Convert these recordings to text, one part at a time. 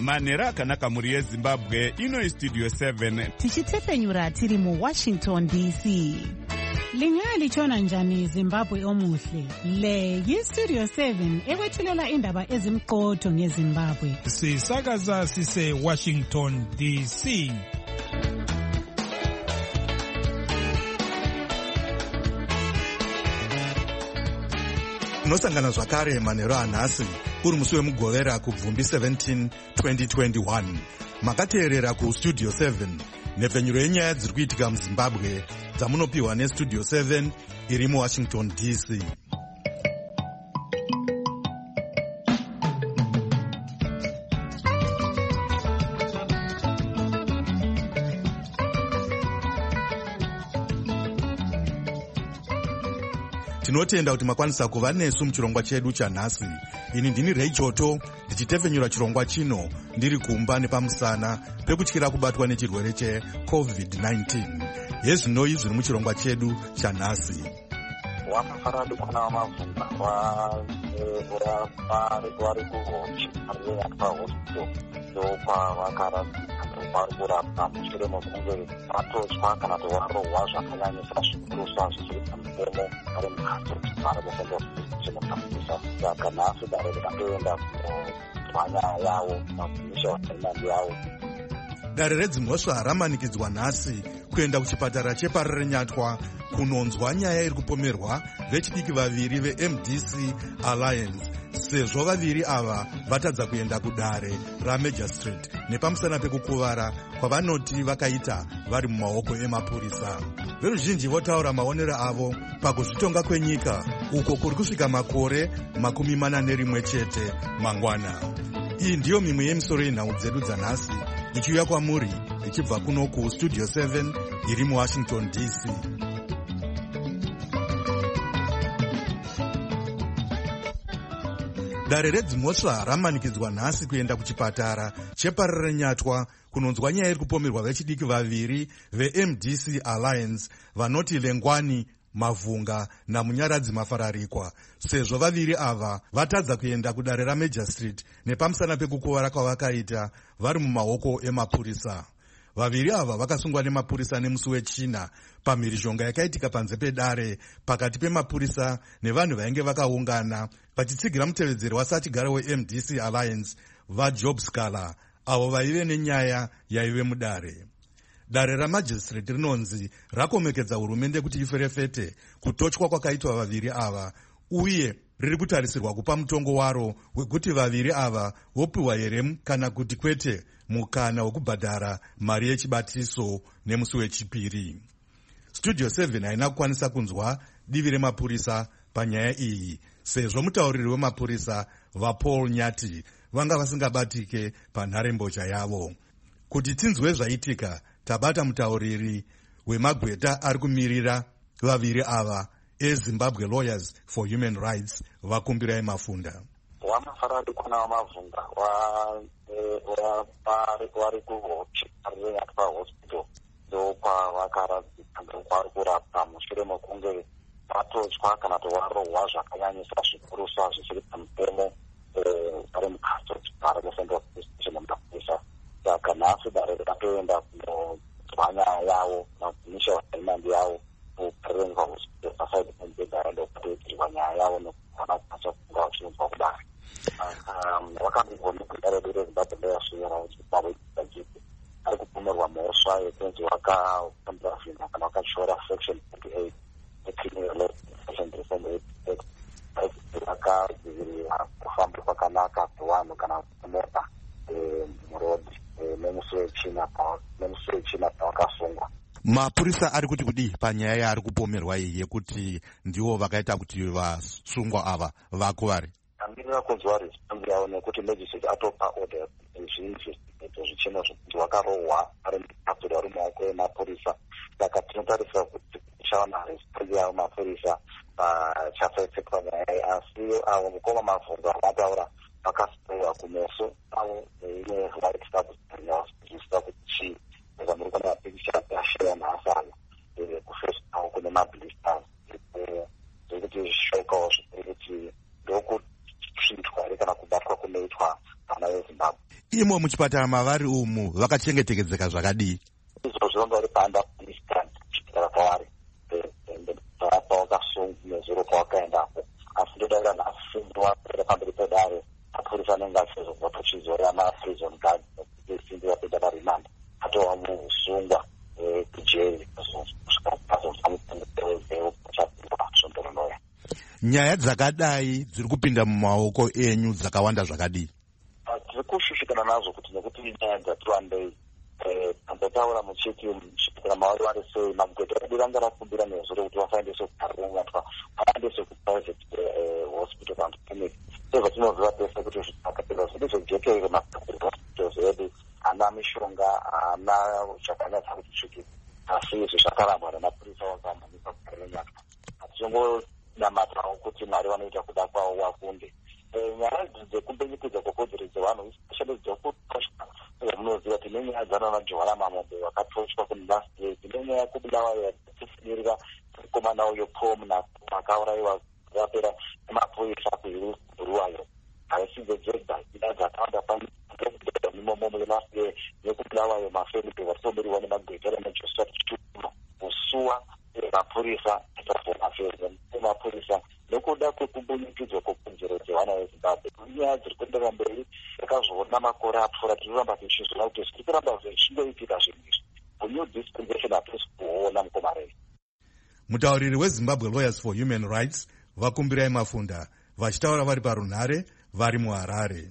manhero akanaka muri yezimbabwe. Ino istudio 7 tichitefenyura tiri muWashington DC. Lingalitshona njani Zimbabwe omuhle? Le yistudio 7 ekwethulela indaba ezimqotho ngeZimbabwe. Sisakaza sise Washington DC. Nosangana zvakare manhero anhasi uri musi wemugovera kubvumbi 17 2021. Makateerera kustudio 7 nhepfenyuro yenyaya dziri kuitika muZimbabwe dzamunopiwa nestudio 7 iri muWashington DC. Tinotenda kuti makwanisa kuva nesu muchirongwa chedu chanhasi. Ini ndini Ray Choto ndichitefenyura chirongwa chino ndiri kumba nepamusana pekutyira kubatwa nechirwere cheCovid-19. Yezvinoi zviri muchirongwa chedu chanhasi. Wamafaradu kuna wamavunga vari kuhochi ariyatwa hospital ndopa vakaradzika vari kurapwa mushure mekunge vatotywa kana kuti varohwa zvakanyanyisa zvikurusa zvisiri pamutemo vari mukati vari kufenda chinotambudzisa. Saka nhasi dare rikatoenda kunzwa nyaya yavo magumisha vainandi yavo. Dare redzimhosva ramanikidzwa nhasi kuenda kuchipatara chePararenyatwa kunonzwa nyaya iri kupomerwa vechidiki vaviri veMDC Alliance sezvo vaviri ava vatadza kuenda kudare raMajor Street nepamusana pekukuvara kwavanoti vakaita vari mumaoko emapurisa. Veruzhinji votaura maonero avo pakuzvitonga kwenyika uko kuri kusvika makore 41 chete mangwana. Iyi ndiyo mimwe yemisoro yenhau dzedu dzanhasi ichiuya kwamuri ichibva kuno kustudio 7 iri muWashington DC. Dare redzimhosva ramanikidzwa nhasi kuenda kuchipatara chePararenyatwa kunonzwa nyaya iri kupomerwa vechidiki vaviri veMDC Alliance vanoti Lengwani Mavhunga naMunyaradzi Mafararikwa sezvo vaviri ava vatadza kuenda kudare raMajor Street nepamusana pekukuvara kwavakaita vari mumaoko emapurisa. Vaviri ava vakasungwa nemapurisa nemusi wechina pamhirizhonga yakaitika panze pedare pakati pemapurisa nevanhu vainge vakaungana vachitsigira mutevedzeri wasachigare weMDC Alliance vaJob Scala avo vaive nenyaya yaive mudare. Dare raMajor Street rinonzi rakomekedza hurumende kuti iferefete kutotywa kwakaitwa vaviri ava uye riri kutarisirwa kupa mutongo waro wekuti vaviri ava vopiwa here kana kuti kwete mukana wekubhadhara mari yechibatiso nemusi wechipiri. Studio 7 haina kukwanisa kunzwa divi remapurisa panyaya iyi sezvo mutauriri wemapurisa vaPaul Nyati vanga vasingabatike panharembozha yavo. Kuti tinzwe zvaitika tabata mutauriri wemagweta ari kumirira vaviri ava eZimbabwe Lawyers for Human Rights Vakumbirai Mafunda. Wamafaradu kuna wamavunga vari kuhochi ariyatwa hospital ndopa vakaradzika vari kurapwa mushure mekunge vatotywa kana kuti varohwa zvakanyanyisa zvikurusa zvisiri pamutemo vari mukati vari kufenda chinotambudzisa. Saka nhasi dare rikatoenda kunonzwa nyaya yavo magumisha vainandi yavo kuPararenyatwa hospital pasaidi pemubhedhara ndokatoitirwa nyaya yavo nekuvanakwanisa kunga vachinonzwa kudare. Vakambirwa nekudare reZimbabwe ndeyasvira Zimbabwe ari kupomerwa mhosva yekunzi wakapambira zvinhu kana wakachora section 48 yecriminal law section 378 vakadzivirira kufamba kwakanaka kwevanhu kana mota murodhi nemusi wechina pavakasungwa. Mapurisa ari kuti kudii panyaya yaari kupomerwa iyi yekuti ndivo vakaita kuti vasungwa ava vakuvari? Tandirira kunzwa response yavo nekuti magistrate atopa order zvinvestigato zvichena zvokuti vakarohwa ari mukaptori vari mumaoko emapurisa. Saka tinotarisira kuti tichaona response yavo mapurisa chafaitika nyaya asi avo mukoma Mavhunga vataura vakasiyiwa kumeso avo ine right zvisita kuti chii ezamuri kuna mapikicha yashira nhasana kufesi avo kune mablisters zvekuti zvishokawo zvekuti ndokusvitwa kana kubatwa kunoitwa vana veZimbabwe. imo muchipatara mavari umu vakachengetedzeka zvakadii? Izvo zvinonga uri panda kuchipatara kwavari pawakasungu nezuro pawakaendapo, asi ndodaira nhasi ndiwapera pamberi pedare mapurisa anenge achizobva tuchizora maprison guard simbi wapinda parimanda atova musungwa kujeri azozvamuchazonoya. Nyaya dzakadai dziri kupinda mumaoko enyu dzakawanda zvakadii? Tiri kushushikana nazvo kuti nekuti nyaya dzati wandei tambotaura muchiti muchipatara mavari vari sei magweta edu ranga rakumbira nezuro kuti vasaendeswe kuparungatwa vaendeswe kuprivate hospital and clinic. Zvatinoziva pese kuti zvakapera zvedu zvejekere mahospitals edu haana mishonga, haana zvakanyatsa kuti sviki, asi izvi zvakarambwa nemapurisa wakamhanyisa kuparungatwa. Hatichingonamatawo kuti Mwari vanoita kuda kwavo wakunde. Nyaya dzekumbenyekedzwa kwekodzero dzevanhu especially dzokutosha munoziva kuti nenyaya dzanana Johara Mamombe vakatochwa kunilast day, nenyaya yekubulawa yatifinirira mukomana uyo Paul Munakuma akauraiwa vapera nemapurisa kuruwayo. Haisidzo dzega ida dzakawanda pamimomo last day yekubulawayo mafemili vatitomberiwa nemagwetera neJoshua Chitumo kusuwa mapurisa mapurisa nekuda kwekumbunyikidzwa kwekodzero dzevana veZimbabwe. Nyaya dziri kuendera mberi zvakazoona makore apfuura tinoramba tichizviona kuti zviri kuramba zvichingoitika zvinhu izvi. New dispensation hatisi kuona mukomarei. Mutauriri weZimbabwe Lawyers for Human Rights vakumbirai Mafunda vachitaura vari parunhare vari muHarare.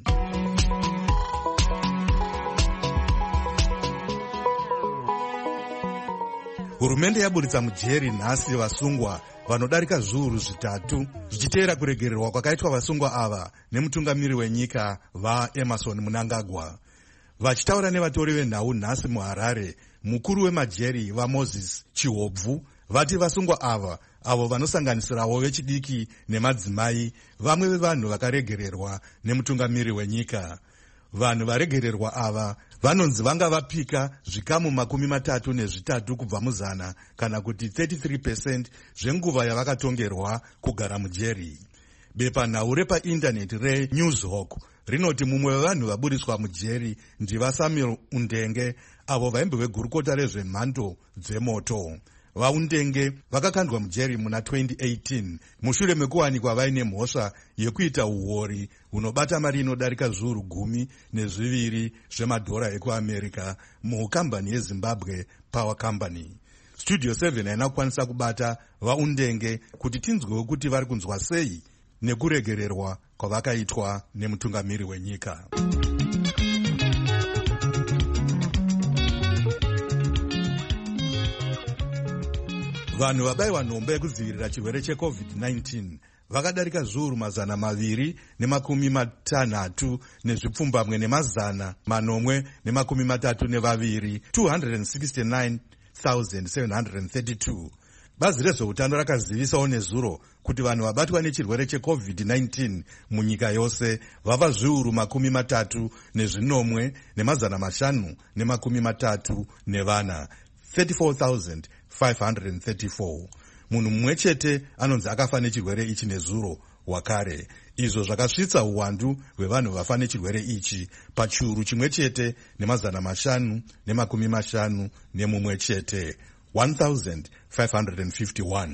Hurumende yaburitsa mujeri nhasi vasungwa vanodarika zviuru zvitatu zvichiteera kuregererwa kwakaitwa vasungwa ava nemutungamiri wenyika vaEmerson Mnangagwa. Vachitaura nevatori venhau nhasi muHarare, mukuru wemajeri vaMoses Chihobvu vati vasungwa ava, avo vanosanganisirawo vechidiki nemadzimai, vamwe vevanhu vakaregererwa nemutungamiri wenyika. Vanhu varegererwa ava vanonzi vanga vapika zvikamu 33 kubva muzana, kana kuti 33% zvenguva yavakatongerwa kugara mujeri. Bepanhau repaindaneti reNewshawk rinoti mumwe wevanhu vaburiswa mujeri ndivaSamuel Undenge, avo vaimbe vegurukota rezvemhando dzemoto. VaUndenge vakakandwa mujeri muna 2018 mushure mekuwanikwa vaine mhosva yekuita uori hunobata mari inodarika zviuru 12 zvemadhora ekuAmerica mukambani yeZimbabwe Power Company. Studio 7 haina kukwanisa kubata vaUndenge kuti tinzwewo kuti vari kunzwa sei nekuregererwa kwavakaitwa nemutungamiri wenyika. Vanhu vabayiwa nhombe yekudzivirira chirwere cheCovid-19 vakadarika zviuru 260 nezvipfumbamwe nemazana 832, 269,732. Bazi rezveutano rakazivisawo nezuro kuti vanhu vabatwa nechirwere cheCovid-19 munyika yose vava zviuru 34,534, 34,534. Munhu mumwe chete anonzi akafa nechirwere ichi nezuro wakare. Izvo zvakasvitsa uwandu hwevanhu vafa nechirwere ichi pachiuru chimwe chete ne551 chete, 1,551.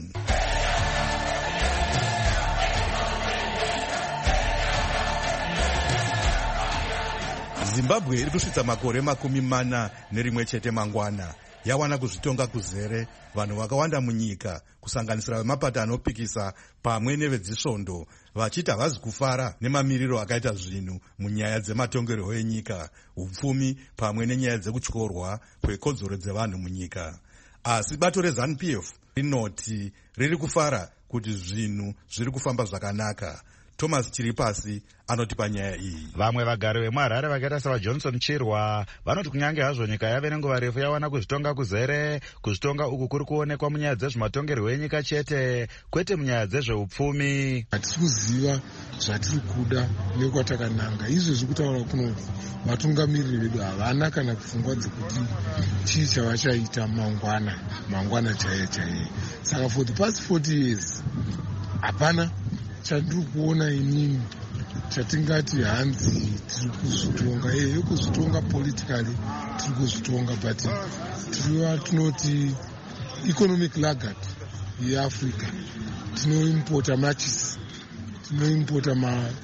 Zimbabwe iri kusvitsa makore 41 chete mangwana. Yawana kuzvitonga kuzere vanhu vakawanda munyika, kusanganisira vemapata anopikisa pamwe nevedzisvondo, vachiti havazi kufara nemamiriro akaita zvinhu munyaya dzematongerwo enyika, upfumi pamwe nenyaya dzekutyorwa kwekodzero dzevanhu munyika. Asi bato reZANU-PF rinoti riri kufara kuti zvinhu zviri kufamba zvakanaka. Thomas Chiripasi anoti panyaya iyi. Vamwe vagari vemuHarare vakaita savaJohnson Chirwa vanoti kunyange hazvo nyika yave nenguva refu yawana kuzvitonga kuzere, kuzvitonga uku kuri kuonekwa munyaya dzezvematongerwo enyika chete, kwete munyaya dzezveupfumi. Hatisi kuziva zvatiri kuda nekwatakananga. Izvezvi kutaura kuno vatungamiriri vedu havana kana pfungwa dzekuti chii chavachaita mangwana chaiye. Saka for the past 40 years hapana chandiri kuona inini chatingati hanzi tiri kuzvitonga kuzvitonga politically tiri kuzvitonga but tinoti economic laggard yeAfrica. Tinoimporta matches, tinoimporta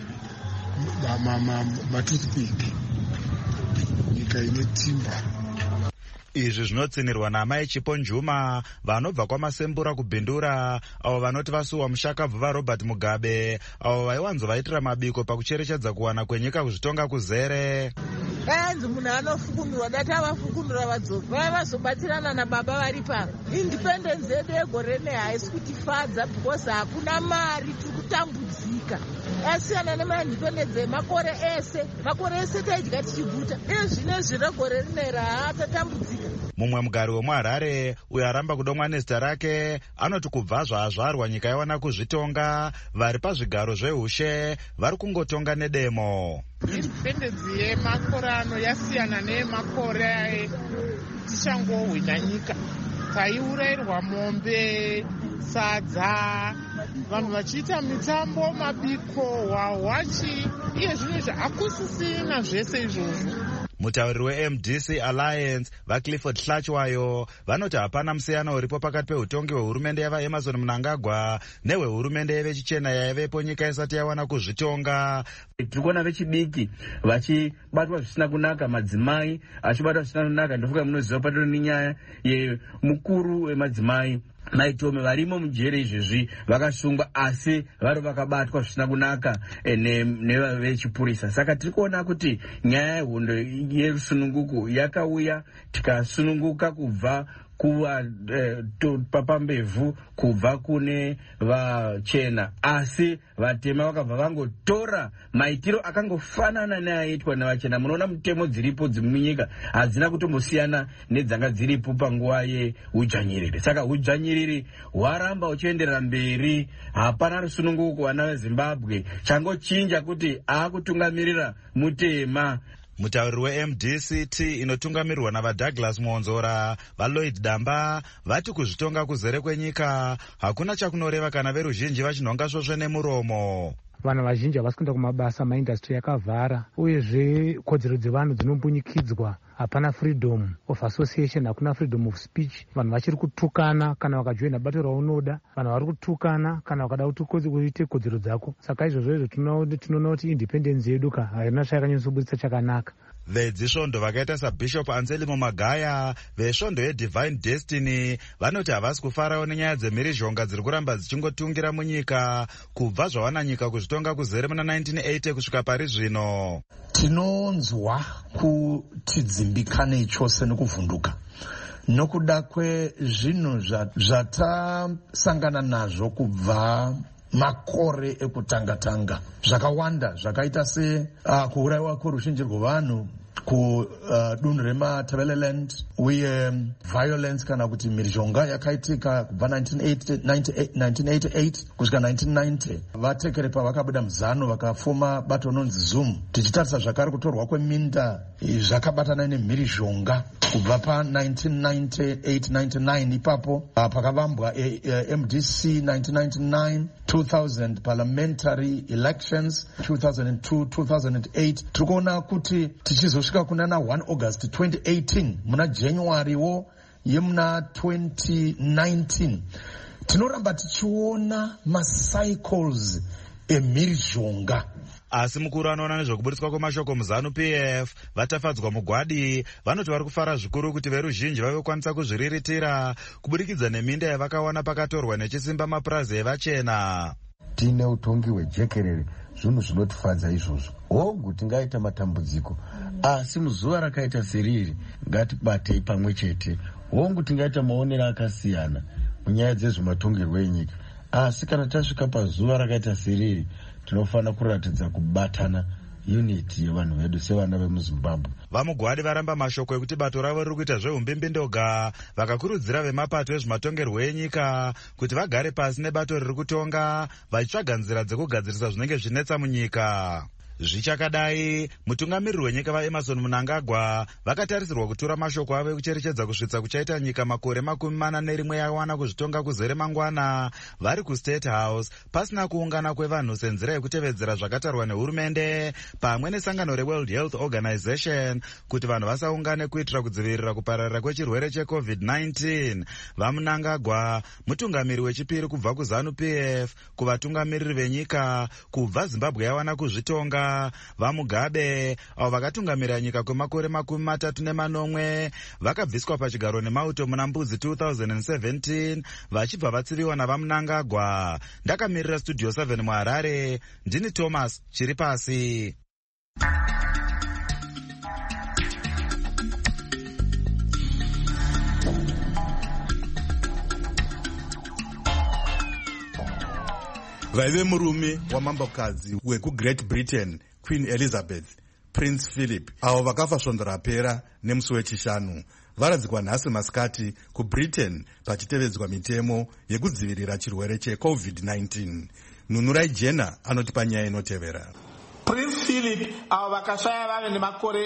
matoothpick, nyika ine timba. Izvi zvinotsinirwa naMai Chiponjuma vanobva kwamasembura kubhindura, avo vanoti vasuwa mushakabvu vaRobert Mugabe, avo vaiwanzovaitira mabiko pakucherechedza kuwana kwenyika kuzvitonga kuzere. Ainzi munhu anofukunurwa dati avafukunura vadzoki vazobatirana nababa vari pano. Independence yedu yegore haisi kutifadza because hakuna mari, tiri kutambudzika. Asiyana nemaindependence yemakore ese taidya tichiguta. Izvinezvi regore rineri tatambudzika. Mumwe mugari wemuHarare uyo aramba kudomwa nezita rake anoti kubva zvazvarwa nyika yawana kuzvitonga, vari pazvigaro zveushe vari kungotonga nedemo. Independence yemakore ano yasiyana neyemakore tichangohwina nyika. Taiurayirwa mombe, sadza, vanhu vachiita mitambo, mabiko, wawachi, iye zvinezvi hakusisina zvese izvozvo. Mutauriri weMDC Alliance vaClifford Hlachwayo vanoti hapana musiyano uripo pakati peutongi hwehurumende yavaEmerson Mnangagwa nehwehurumende yevechichena yaivepo nyika isati yawana kuzvitonga. Tiri kuona vechidiki vachibatwa zvisina kunaka, madzimai achibatwa zvisina kunaka. Ndofunga munoziva patino nenyaya yemukuru wemadzimai Maitome varimo mujere izvezvi vakasungwa asi vari vakabatwa zvisina kunaka nevechipurisa. Saka tiri kuona kuti nyaya yehondo yerusununguko yakauya, tikasununguka kubva kuva papambevhu kubva kune vachena, asi vatema vakabva vangotora maitiro akangofanana neaitwa nevachena. Munoona mutemo dziripo dzimunyika hadzina kutombosiyana nedzanga dziripo panguva yeudzvanyiriri. Saka udzvanyiriri hwaramba uchienderera mberi, hapana rusununguko vana veZimbabwe. Changochinja kuti aakutungamirira mutema. Mutauriri weMDCT inotungamirirwa navaDouglas Muonzora vaLloyd Damba vati kuzvitonga kuzere kwenyika hakuna chakunoreva kana veruzhinji vachinhonga svosve nemuromo. Vanhu vazhinji havasi kuenda kumabasa, maindastry yakavhara, uyezve kodzero dzevanhu dzinombunyikidzwa. Hapana freedom of association, hakuna freedom of speech. Vanhu vachiri kutukana kana wakajoina bato raunoda, vanhu vari kutukana kana wakada kuti uite kodzero dzako. Saka izvozvo tinoona kuti independence yedu haina zvayakanyatsobudisa chakanaka. Vedzisvondo vakaita saBishop Anselmo Magaya vesvondo yeDivine Destiny vanoti havasi kufarawo nenyaya dzemhirizhonga dziri kuramba dzichingotungira munyika kubva zvawana nyika kuzvitonga kuzere muna 1980 kusvika pari zvino. Tinonzwa kuti dzimbikane chose nekuvhunduka nokuda kwezvinhu zvatasangana nazvo kubva makore ekutanga-tanga. Zvakawanda zvakaita se kuurayiwa kweruzhinji rwevanhu kudunhu reMatabeleland, uye violence kana kuti mhirizhonga yakaitika kubva 1988 kusvika 1990. Vatekere pavakabuda muzano vakafoma bato rinonzi Zoom. Tichitarisa zvakare kutorwa kweminda zvakabatana nemhirizhonga kubva pa1998-99 ipapo pakavambwa MDC 1999, 2000 parliamentary elections, 2002-2008. Tiri kuona kuti tichizosvika kuna 1 August 2018 muna January yemuna 2019 tinoramba tichiona macycles emhirizhonga. Asi mukuru anoona nezvokubudiswa kwemashoko muzanu PF vatafadzwa mugwadi vanoti vari kufara zvikuru kuti veruzhinji vavekwanisa kuzviriritira kubudikidza neminda yavakawana pakatorwa nechisimba mapurazi evachena. Tine utongi hwejekerere, zvinhu zvinotifadza izvozvo. Hongu tingaita matambudziko, asi muzuva rakaita seriri ngatibatei pamwe chete. Hongu tingaita maonero akasiyana munyaya dzezvematongerwo enyika, asi kana tasvika pazuva rakaita seriri tinofanira kuratidza kubatana, unity yevanhu vedu sevana vemuZimbabwe. Vamugwadi varamba mashoko ekuti bato ravo riri kuita zveumbimbi-ndoga, vakakurudzira vemapato ezvematongerwo enyika kuti vagare pasi nebato riri kutonga vachitsvaga nzira dzekugadzirisa zvinenge zvinetsa munyika. Zvichakadai, mutungamiriri wenyika vaEmerson Mnangagwa vakatarisirwa kutura mashoko avo ekucherechedza kusvitsa kuchaita nyika makore 41 yawana kuzvitonga kuzere mangwana vari kuState House pasina kuungana kwevanhu senzira yekutevedzera zvakatarwa nehurumende pamwe nesangano reWorld Health Organization kuti vanhu vasaungane kuitira kudzivirira kupararira kwechirwere cheCovid-19. VaMnangagwa mutungamiri wechipiri kubva kuZANU-PF kuvatungamiriri venyika kubva Zimbabwe yawana kuzvitonga. VaMugabe avo vakatungamirira nyika kwemakore 38 vakabviswa pachigaro nemauto muna Mbudzi 2017 vachibva vatsiviwa navaMnangagwa. Ndakamirira Studio 7 muHarare, ndini Thomas Chiripasi. Vaive murume wamambokadzi wekuGreat Britain Queen Elizabeth, Prince Philip, avo vakafa svondo rapera nemusi wechishanu, varadzikwa nhasi masikati kuBritain pachitevedzwa mitemo yekudzivirira chirwere cheCovid-19. Nunurai Jena anotipa nyaya inotevera. Prince Philip avo vakashaya vave nemakore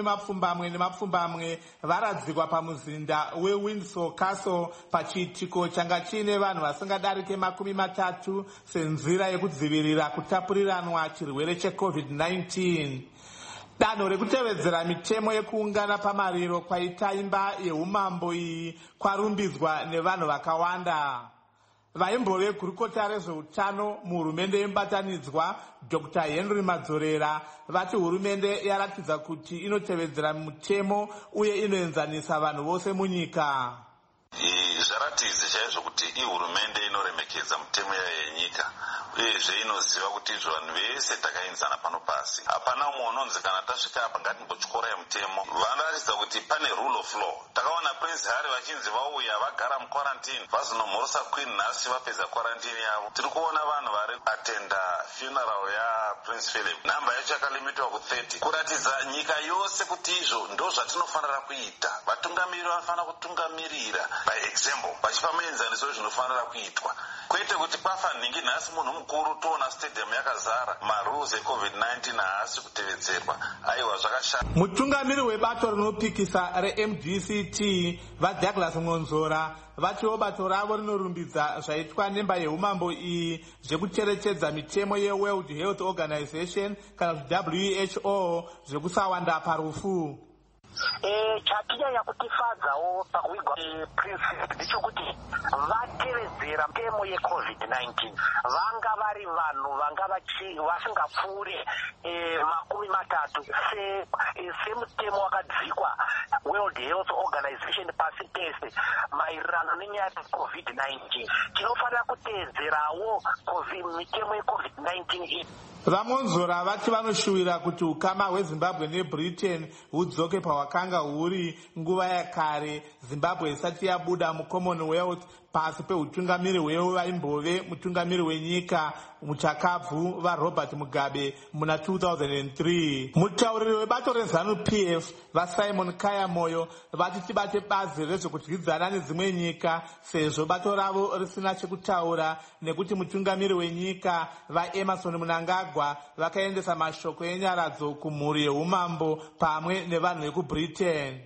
20 varadzikwa pamuzinda weWindsor Castle pachiitiko changa chiine vanhu vasingadarike 30 senzira yekudzivirira kutapuriranwa chirwere cheCovid-19. Danho rekutevedzera mitemo yekuungana pamariro kwaita imba yeumambo iyi kwarumbidzwa nevanhu vakawanda. Vaimbove gurukota rezveutano muhurumende yemubatanidzwa Dr. Henry Madzorera vati hurumende yaratidza kuti inotevedzera mutemo uye inoenzanisa vanhu vose munyika. Zvaratidza chaizvo kuti ihurumende inoremekedza mutemo yayo yenyika uyezve inoziva kuti izvo vanhu vese takaenzana pano pasi. Hapana umwe unonzi kana tasvika apa ngatimbotyorai mutemo. Vanoratidza kuti pane rule of law. Takaona Prince Harry vachinzi vauya vagara muquarantine vazinomhorosa Queen nhasi vapedza quarantine yavo. Tiri kuona vanhu vari atenda funeral yaPrince Philip. Namba yacho yakalimitwa ku30 kuratidza nyika yose kuti izvo ndo zvatinofanira kuita. Vatungamiriri vanofanira kutungamirira by example vachipa muenzaniso wezvinofanira kuitwa, kwete kuti pafa nhingi nhasi munhu mukuru toona stadium yakazara marules eCovid-19 haasi kutevedzerwa. Aiwa zvakashata. Mutungamiri webato rinopikisa reMDCT vaDouglas Ngonzora vatiwo bato ravo rinorumbidza zvaitwa nemba yeumambo iyi zvekucherechedza mitemo yeWorld Health Organization kana WHO zvekusawanda parufu. Chatinyanya kutifadzawo pakuigwa Prince ndechekuti vatevedzera mitemo yeCovid-19 vanga vari vanhu vanga vasingapfuure 30 semutemo wakadzikwa World Health Organization pasi pese maererano nenyaya yeCovid-19. Tinofanira kuteedzerawo mitemo yeCovid-19 iyi. VaMonzora vati vanoshuwira kuti ukama hweZimbabwe neBritain hudzoke pahwakanga huri nguva yakare Zimbabwe isati yabuda muCommonwealth pasi peutungamiri hwevaimbove mutungamiri wenyika muchakabvu vaRobert Mugabe muna 2003. Mutauriri webato reZANU-PF vaSimon Kayamoyo vati tibate bazi rezvekudyidzana nedzimwe nyika sezvo bato ravo risina chekutaura nekuti mutungamiri wenyika vaEmerson Mnangagwa vakaendesa mashoko enyaradzo kumhuri yeumambo pamwe nevanhu vekuBritain.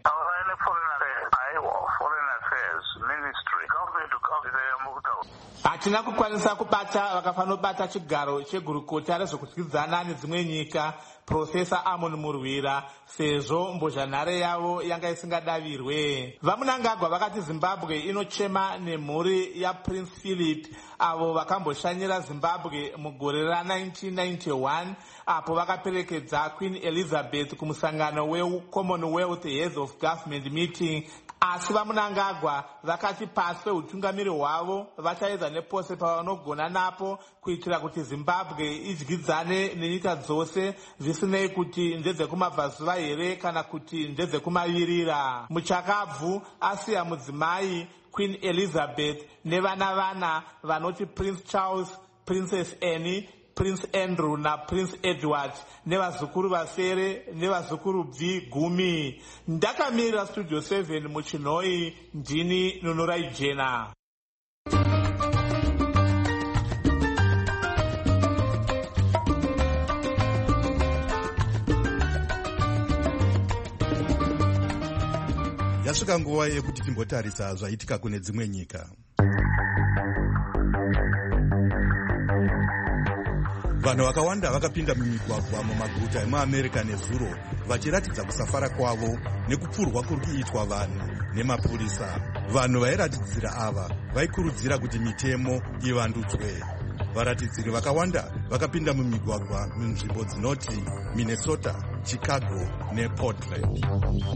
Hatina kukwanisa kubata vakafanobata chigaro chegurukota rezvekudyidzana nedzimwe nyika Profesa Amon Murwira sezvo mbozhanhare yavo yanga isingadavirwe. VaMnangagwa vakati Zimbabwe inochema nemhuri yaPrince Philip avo vakamboshanyira Zimbabwe mugore ra1991 apo vakaperekedza Queen Elizabeth kumusangano weCommonwealth Heads of Government meeting. Asi vaMnangagwa vakati pasi peutungamiri hwavo vachaedza nepose pavanogona napo kuitira kuti Zimbabwe idyidzane nenyika dzose zvisinei kuti ndedzekumabvazuva here kana kuti ndedzekumavirira. Muchakabvu asiya mudzimai Queen Elizabeth nevana vanoti Prince Charles, Princess Anne, Prince Andrew na Prince Edward nevazukuru vasere nevazukuru bvi 10. Ndakamirira Studio 7 muChinoi, ndini Nunurai Jena. Yasvika nguva yekuti timbotarisa zvaitika kune dzimwe nyika. Vanhu vakawanda vakapinda mumigwagwa mumaguta emuAmerica nezuro vachiratidza kusafara kwavo nekupfurwa kuri kuitwa vanhu nemapurisa. Vanhu vairatidzira ava vaikurudzira kuti mitemo ivandudzwe. Varatidziri vakawanda vakapinda mumigwagwa munzvimbo dzinoti Minnesota, Chicago nePortland.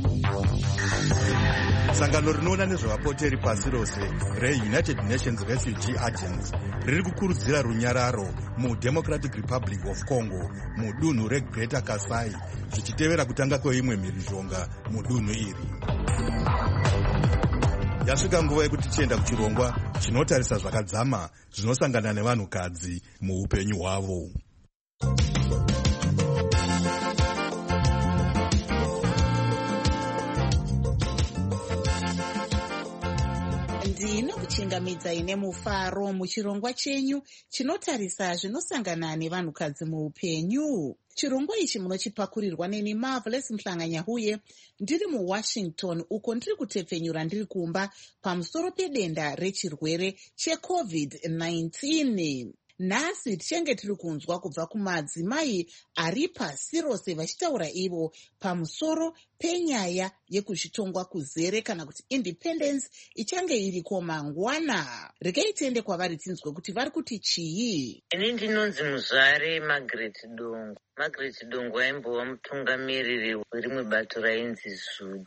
Sangano rinoona nezvevapoteri pasi rose reUnited Nations Refugee Agency riri kukurudzira runyararo muDemocratic Republic of Congo mudunhu reGreater Kasai zvichitevera kutanga kweimwe mhirizhonga mudunhu iri. Yasvika nguva yekuti tienda kuchirongwa chinotarisa zvakadzama zvinosangana nevanhukadzi muupenyu hwavo. Ndinokuchingamidzai nemufaro muchirongwa chenyu chinotarisa zvinosangana nevanhukadzi muupenyu. Chirongwa ichi munochipakurirwa neni Marvelous Mhlanganyahuye ndiri muWashington, uko ndiri kutepfenyura ndiri kumba pamusoro pedenda rechirwere cheCovid-19. Nhasi tichenge tiri kunzwa kubva kumadzimai ari pasi rose vachitaura ivo pamusoro penyaya yekuzvitongwa kuzere kana kuti independence ichange iriko mangwana. Regai tiende kwavari tinzwe kuti vari kuti chii. Ini ndinonzi Muzvare Margaret Dongo. Margaret Dongo aimbova mutungamiriri werimwe bato rainzi ZUDU.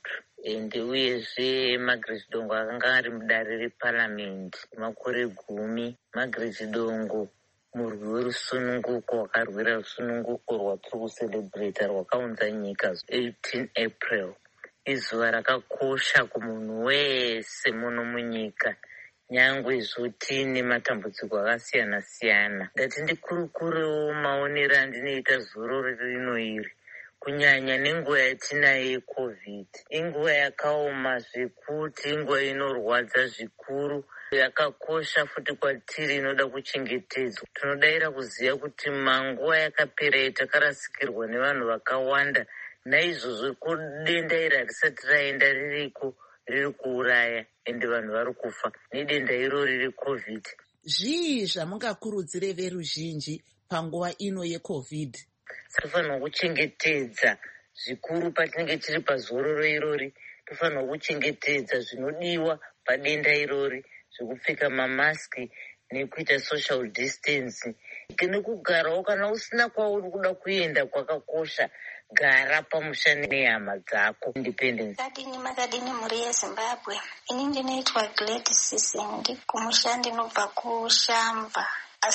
Uyezve Margaret Dongo akanga ari mudare reparamende makore 10. Margaret Dongo murwi werusununguko wakarwira rusununguko rwatiri kucelebrata rwakaunza nyika 18 April. Izuva rakakosha kumunhu wese muno munyika, nyangwe zvotine matambudziko akasiyana siyana. Ndati ndikurukuru maonero andinoita zuro rino iri, kunyanya nenguva yatinayo yeCovid. Inguva yakaoma zvekuti inguva inorwadza zvikuru, yakakosha futi kwatiri, inoda kuchengetedzwa. Tinodaira kuziva kuti manguva yakapera takarasikirwa nevanhu vakawanda, naizvozvo kudenda iri harisati raenda ririko, riri kuuraya ende vanhu vari kufa nedenda irori reCovid. Zvii zvamungakurudzire veruzhinji panguva ino yeCovid? Tofanirwa kuchengetedza zvikuru patinenge tiri pazororo irori. Tofanirwa kuchengetedza zvinodiwa padenda irori, zvekupfeka mamaski nekuita social distance. Nekugarawo kana usina kwauri kuda kuenda kwakakosha, gara pamusha nehama dzako. Independence. Makadini mhuri yeZimbabwe. Ini ndinoitwa Gladys Sindi, kumusha ndinobva kuShamva.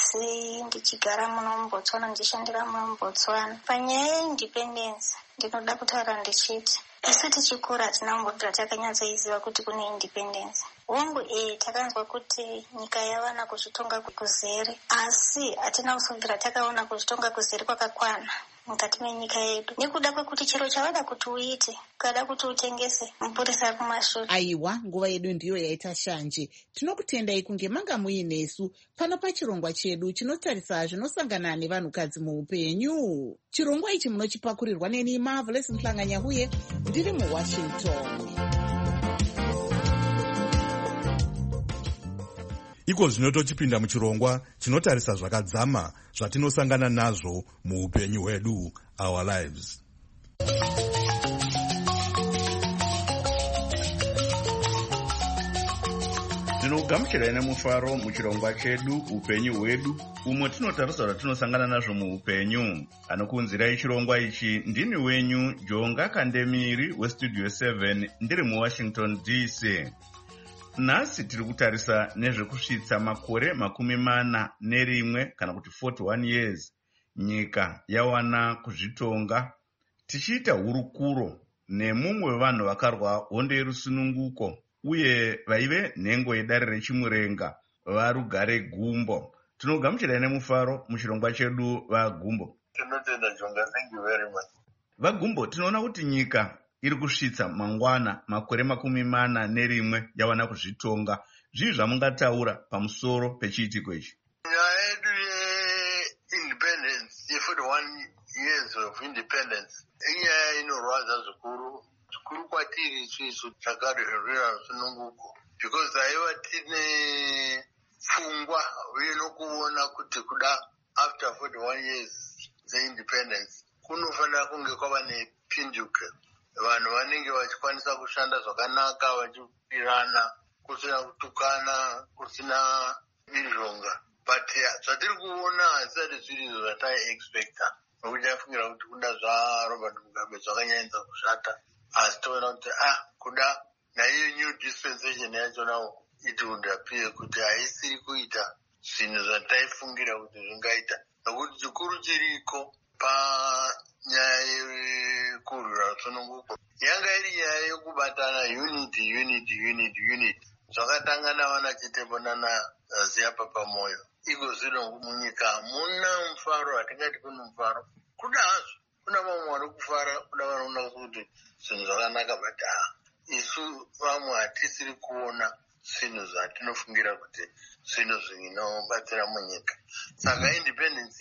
Asi ndichigara muno muBotswana, ndichishandira muno muBotswana. Panyaya yeindependence ndinoda kutaura ndichiti isu tichikura hatina kumbobvira takanyatsoiziva kuti kune independence. Hongu takanzwa kuti nyika yawana kuzvitonga kuzere, asi hatina kusobvira takaona kuzvitonga kuzere kwakakwana mukati menyika yedu. Nekuda kwekuti chero chavada kuti uite, ukada kuti utengese, mupurisa kumashure. Aiwa, nguva yedu ndiyo yaita shanje. Tinokutendai kunge manga muinesu pano pachirongwa chedu chinotarisa zvinosangana nevanhukadzi muupenyu. Chirongwa ichi munochipakurirwa neni Marvelous Mhlanganyahuye ndiri muWashington. Iko zvino tochipinda muchirongwa chinotarisa zvakadzama zvatinosangana nazvo muupenyu hwedu, our lives. Tinogamuchirai nemufaro muchirongwa chedu upenyu hwedu, umwe tinotarisa zvatinosangana nazvo muupenyu. Anokunzirai chirongwa ichi ndini wenyu Jonga Kandemiri weStudio 7 ndiri muWashington DC. Nhasi tiri kutarisa nezvekusvitsa makore 41 kana kuti 41 years nyika yawana kuzvitonga, tichiita hurukuro nemumwe wevanhu vakarwa hondo yerusununguko uye vaive nhengo yedare rechimurenga vaRugare Gumbo. Tinogamuchirai nemufaro muchirongwa chedu vaGumbo. Tinotenda Jonga, thank you very much. VaGumbo, tinoona kuti nyika iri kusvitsa mangwana makore 41 yawana kuzvitonga. Zvii zvamungataura pamusoro pechiitiko ichi? Nyaya yedu yeindependence, ye41 years of independence, inyaya inorwadza zvikuru zvikuru kwatiri isusu takarwira rusununguko because aiva tine pfungwa uye nokuona kuti kuda after 41 years dzeindependence kunofanira kunge kwava nepinduke. Vanhu vanenge vachikwanisa kushanda zvakanaka vachipirana kusina kutukana kusina mhirizhonga. But zvatiri kuona hazvisati zviri izvo zvataiexpecta nokuti taifungira kuti kuda zvaRobert Mugabe zvakanyanyisa kushata asi toona kuti kuda naiyo new dispensation yachonawo it would appear kuti haisiri kuita zvinhu zvataifungira kuti zvingaita nokuti chikuru chiriko panyaya yekurwira rusununguko yanga iri nyaya yokubatana unity. Zvakatanga navana Chitepo naZia Papamoyo. Iko zvino munyika muna mufaro, hatingati kuna mufaro. Kuda hazvo, kuna vamwe vari kufara, kuna vanoona kuti zvinhu zvakanaka but isu vamwe hatisiri kuona zvinhu zvatinofungira kuti zvinhu zvinobatsira munyika. Saka independence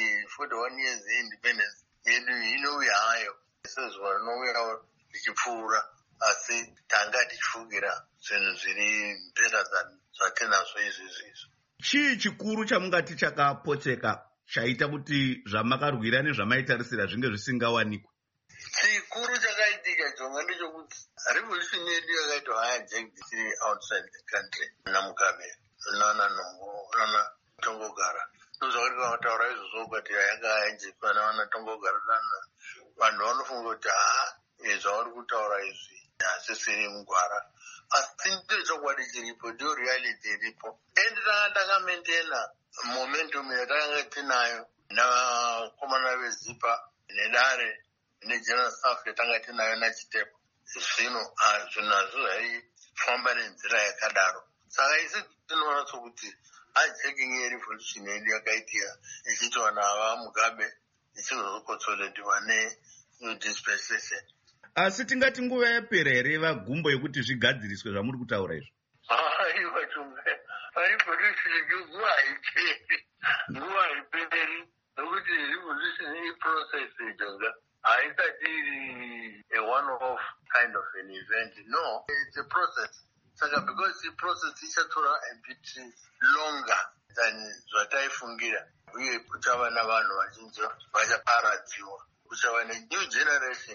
41 years yeindependence yedu inouya hayo sezuva rinouya richipfuura asi tanga tichifungira zvinhu zviri better than zvatinazvo izvizvi. Chii chikuru chamungati chakapotseka chaita kuti zvamakarwira nezvamaitarisira zvinge zvisingawanikwe? Chikuru chakaitika Jonga ndechokuti revolution yedu yakaitwa hijacked tiri outside the country naMugabe nana Nhongo nana Tongogara. Ndozvauri kutaura izvozvo kuti yanga hijacked nana Tongogara nana vanhu vanofunga kuti zvauri kutaura izvi hazvisiri mugwara. Asi ndechokwadi chiripo, ndio reality iripo. Ende takamaintaina momentum yatakanga tinayo nakomana veZipa nedare negeneral staff yatanga tinayo naChitepo. Zvino zvinhu hazvo zvaifamba nenzira yakadaro. Saka isi tinoona sokuti hijacking yerevolution yedu yakaitika ichiitwa navaMugabe ichizokotsolediwa nenew dispensation. Asi tingati nguva yapera here vagumbo yekuti zvigadziriswe zvamuri kutaura izvo? Aiwa Chumbe, revolution nguva haiperi. Nguva haiperi nokuti revolution iprocess Jonga. Haisati iri a one-off kind of an event. No, it's a process. Saka because the process ichatora a bit longer than zvataifungira. Uye kuchava navanhu vazhinji vachaparadziwa. Kuchava new generation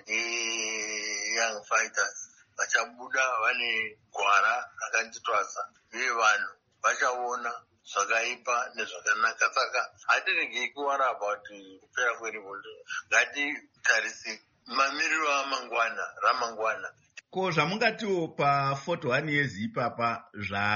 young fighters vachabuda vane gwara rakanditwasa uye vanhu vachaona zvakaipa nezvakanaka. Saka hatiregi kuwara about kupera kwerevolution. Ngatitarise mamiriro ramangwana. Ko zvamungatiwo pa41 years ipapa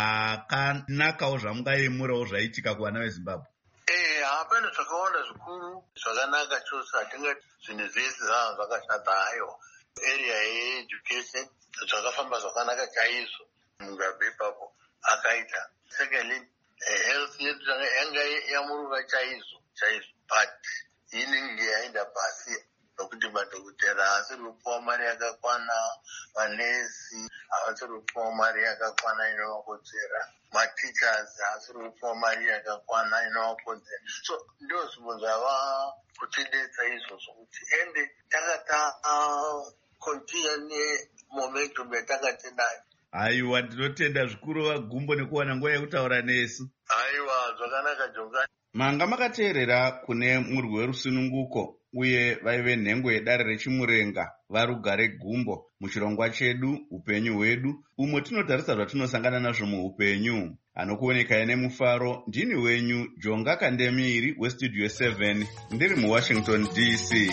zvakanakawo zvamungaemurawo zvaitika kuvana veZimbabwe? Hapana zvakawanda zvikuru zvakanaka chose. Hatingati zvinhu zvese zvava zvakashata hayo. Area yeeducation zvakafamba zvakanaka chaizvo Mugabe ipapo akaita. Secondly, health yedu yanga yamuruva chaizvo but inenge yaenda pasi nokuti madhokotera haasiri kupiwa mari yakakwana, manesi havasiri kupiwa mari yakakwana inovakodzera, mateachers haasiri kupiwa mari yakakwana inovakodzera. So ndo zvinhu zvava kutidetsa izvozvo kuti ende takata continue nemomentum yatanga tinayo. Aiwa, ndinotenda zvikuru vagumbo nekuwana nguva yekutaura nesu. Aiwa, zvakanaka Jonga. Manga makateerera kune murwi werusununguko uye vaive nhengo yedare rechimurenga varugare gumbo muchirongwa chedu upenyu hwedu umo tinotarisa zvatinosangana nazvo muupenyu. Anokuonekai nemufaro ndini wenyu Jonga Kandemiri westudio 7 ndiri muWashington DC.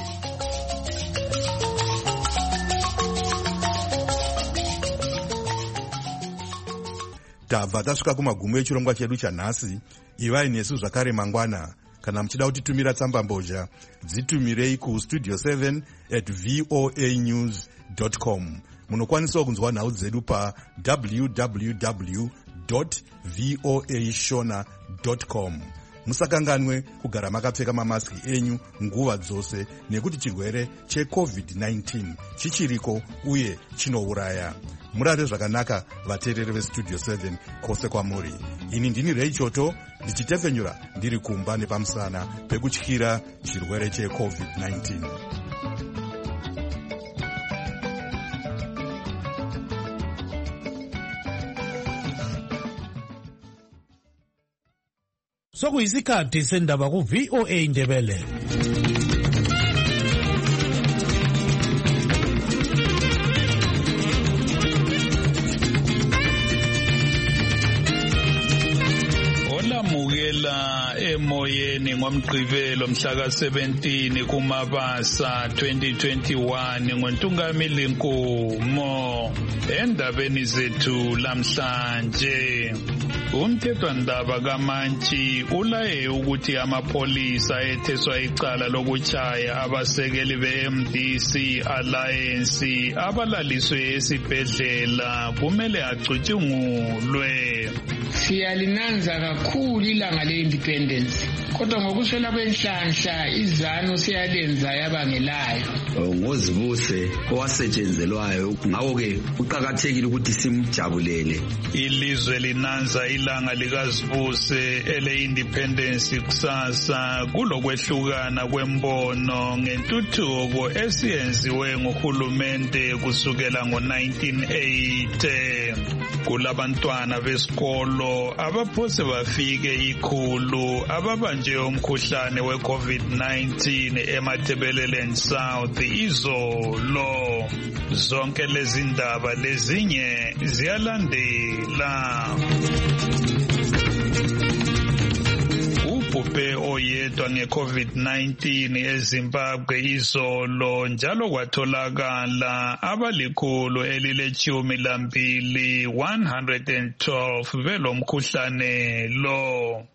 Tabva tasvika kumagumo echirongwa chedu chanhasi. Ivai nesu zvakare mangwana. Kana muchida kutitumira tsamba mbozha, dzitumirei kustudio 7@voanews.com. Munokwanisawo kunzwa nhau dzedu pa www.voashona.com. Musakanganwe kugara makapfeka mamasiki enyu nguva dzose nekuti chirwere cheCovid-19 chichiriko uye chinouraya. Murare zvakanaka vateereri vestudio 7 kwose kwamuri. Ini ndini Ray Choto ndichitefenyura ndiri kumba nepamusana pekutyira chirwere cheCovid-19. Sokuyisikhathi sendaba ku-VOA Indebele. Olamukela emoyeni ngomgqibelo mhla ka-17 kuMabasa 2021 ngoNtungamili Nkumo. Endabeni zethu lamhlanje, umthethwandaba kaMantshi ulaye ukuthi amapholisa etheswa icala lokuchaya abasekeli be-MDC Alliance abalaliswe esibhedlela kumele acutshungulwe. Siyalinanza kakhulu ilanga le-independence, kodwa ngokuswela kwenhlanhla izanu siyalenza yabangelayo. Ngozibuse owasetshenzelwayo, ngakho-ke kuqakathekile ukuthi simjabulele. Ilizwe linanza ilanga likazibuse ele-independence kusasa kulokwehlukana kwembono ngentuthuko esiyenziwe nguhulumende kusukela ngo-1980. Kulabantwana besikolo abaphose bafike 100 ababanjwe umkhuhlane we-COVID-19 eMatabeleland South izolo. Zonke lezi ndaba lezinye ziyalandela. Ubhubhe oyedwa nge-COVID-19 eZimbabwe izolo, njalo kwatholakala abali-112 belomkhuhlane lo.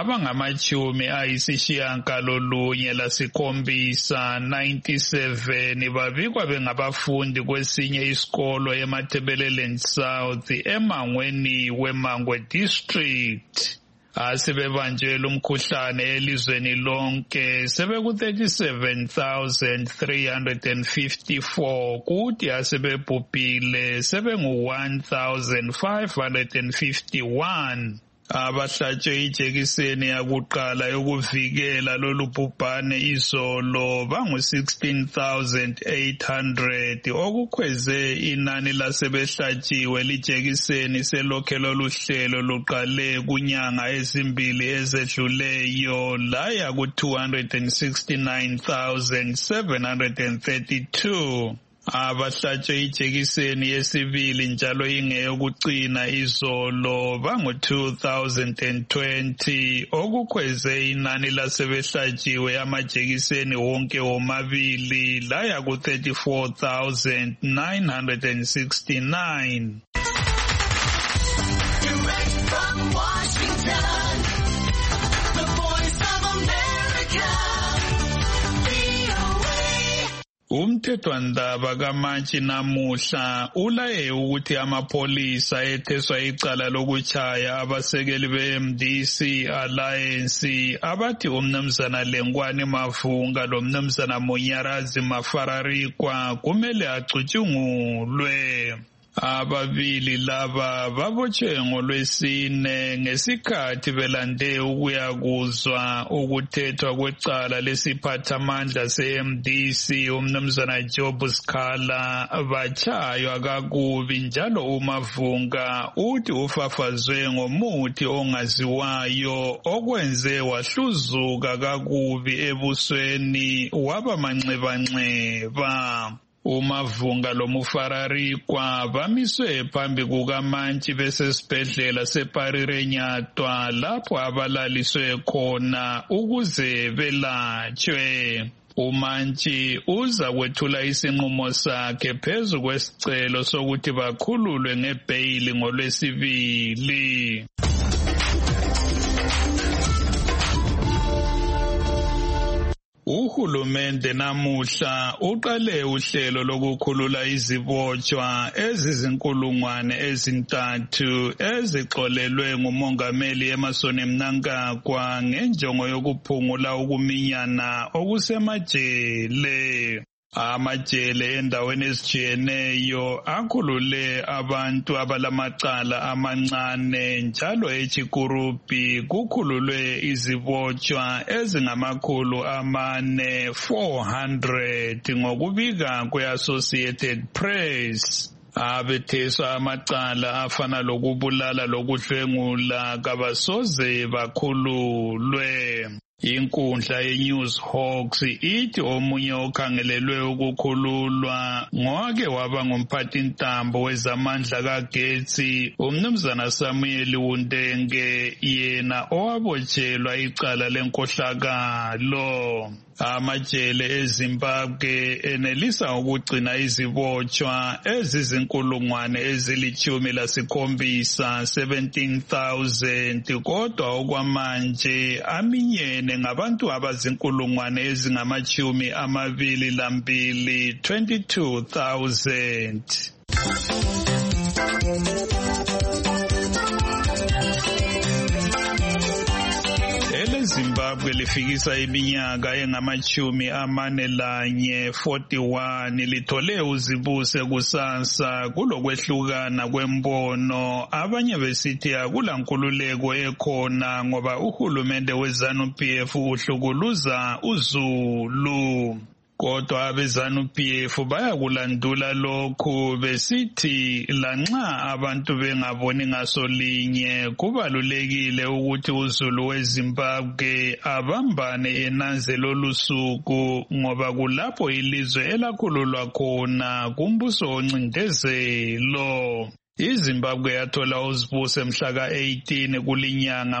Abangama-97 babikwa bengabafundi kwesinye isikolo eMatabeleland South emangweni weMangwe District. Asebebanjelwe umkhuhlane elizweni lonke sebeku-37,354 kuthi asebebhubhile sebengu-1,551. Abahlatshwe ijekiseni yakuqala yokuvikela lolu bhubhane izolo bangu-16,800 okukhweze inani lasebehlatshiwe lijekiseni selokhe lolu hlelo luqale kunyanga ezimbili ezedluleyo laya ku-269,732. Abahlatshwe ijekiseni yesibili njalo ingeyokucina izolo bangu-2,020 okukhweze inani lasebehlatshiwe amajekiseni wonke womabili laya ku-34,969. Direct from Washington, the Voice of America. Umthethwandaba kaMantshi namuhla ulaye ukuthi amapholisa etheswa icala lokuchaya abasekeli be-MDC Alliance abathi umnumzana Lengwane Mavunga lomnumzana Munyarazi Mafararikwa kumele acutshungulwe. Ababili laba babotshwe ngoLwesine ngesikhathi belande ukuyakuzwa ukuthethwa kwecala lesiphathamandla se-MDC umnumzana Job Sikhala batshaywa kakubi, njalo uMavunga uthi ufafazwe ngomuthi ongaziwayo okwenze wahluzuka kakubi ebusweni waba manxebanxeba. uMavunga loMufararikwa bamiswe phambi kukaMantshi besesibhedlela seParirenyatwa lapho abalaliswe khona ukuze belatshwe. uMantshi uza kwethula isinqumo sakhe phezu kwesicelo sokuthi bakhululwe ngebheyili ngoLwesibili. Uhulumende namuhla uqale uhlelo lokukhulula izibotshwa ezizinkulungwane ezintathu ezixolelwe ngumongameli Emmerson Mnangagwa ngenjongo yokuphungula ukuminyana okusemajele. Amajele endaweni ezitshiyeneyo akhulule abantu abalamacala amancane, njalo eChikurupi kukhululwe izibotshwa ezingama400 ngokubika kwe-Associated Press. abetheswa amacala afana lokubulala lokudlwengula kabasoze bakhululwe. Inkundla yeNewsHawks ithi omunye okhangelelwe ukukhululwa ngowake waba ngumphathintambo wezamandla kagetsi uMnumzana Samuel Wundenge, yena owabotshelwa icala lenkohlakalo. Amajele eZimbabwe enelisa ukugcina izibotshwa ezizinkulungwane ezili-17,000 17,000 kodwa okwamanje aminyene ngabantu abazinkulungwane ezingama-22 22,000. Zimbabwe lifikisa iminyaka engama-41 41 lithole uzibuse kusasa kulokwehlukana kwembono. Abanye besithi akulankululeko ekhona ngoba uhulumende weZANU-PF uhlukuluza uZulu. Kodwa abeZANU-PF bayakulandula lokhu besithi lanxa abantu bengaboni ngasolinye kubalulekile ukuthi uZulu weZimbabwe abambane enanze lolu suku ngoba kulapho ilizwe elakhululwa khona kumbuso oncindezelo. iZimbabwe yathola uzibuse mhla ka-18 kulinyanga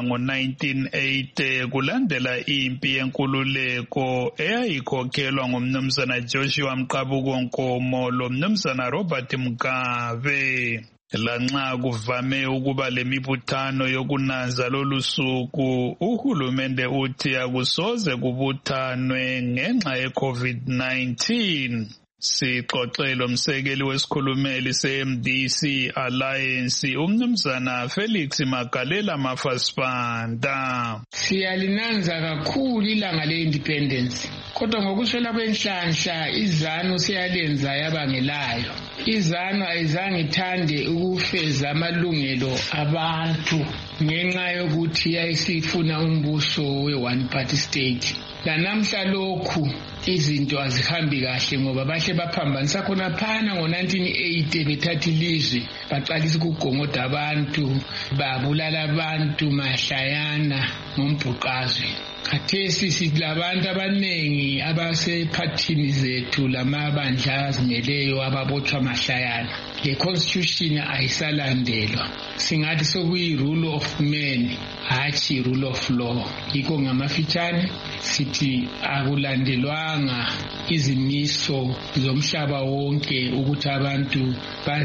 ngo-1980 kulandela impi yenkululeko eyayikhokhelwa ngumnumzana Joshua Mqabuko Nkomo lomnumzana Robert Mugabe. Lanxa kuvame ukuba lemibuthano yokunanza lolu suku, uhulumende uthi akusoze kubuthanwe ngenxa ye-COVID-19. Sixoxelo msekeli wesikhulumeli se-MDC Alliance uMnumzana Felix Magalela Mafasipanda. Siyalinanza kakhulu ilanga le-independence, kodwa ngokuswela kwenhlanhla iZANU siyalenza yabangelayo. iZANU ayizange ithande ukufeza amalungelo abantu ngenxa yokuthi yayisifuna umbuso we-one party state. Lanamhla lokhu izinto azihambi kahle ngoba bahle baphambanisa khona phana ngo-1980 bethatha ilizwe baqalisa ukugongoda abantu, babulala abantu mahlayana ngombhuqazwe. Khathesi silabantu abanengi abasephathini zethu lamabandla azimeleyo ababotshwa mahlayana. Le constitution ayisalandelwa. Singathi sokuyi-rule of man, hatshi rule of law. Yikho ngamafitshane sithi akulandelwanga izimiso zomhlaba wonke ukuthi abantu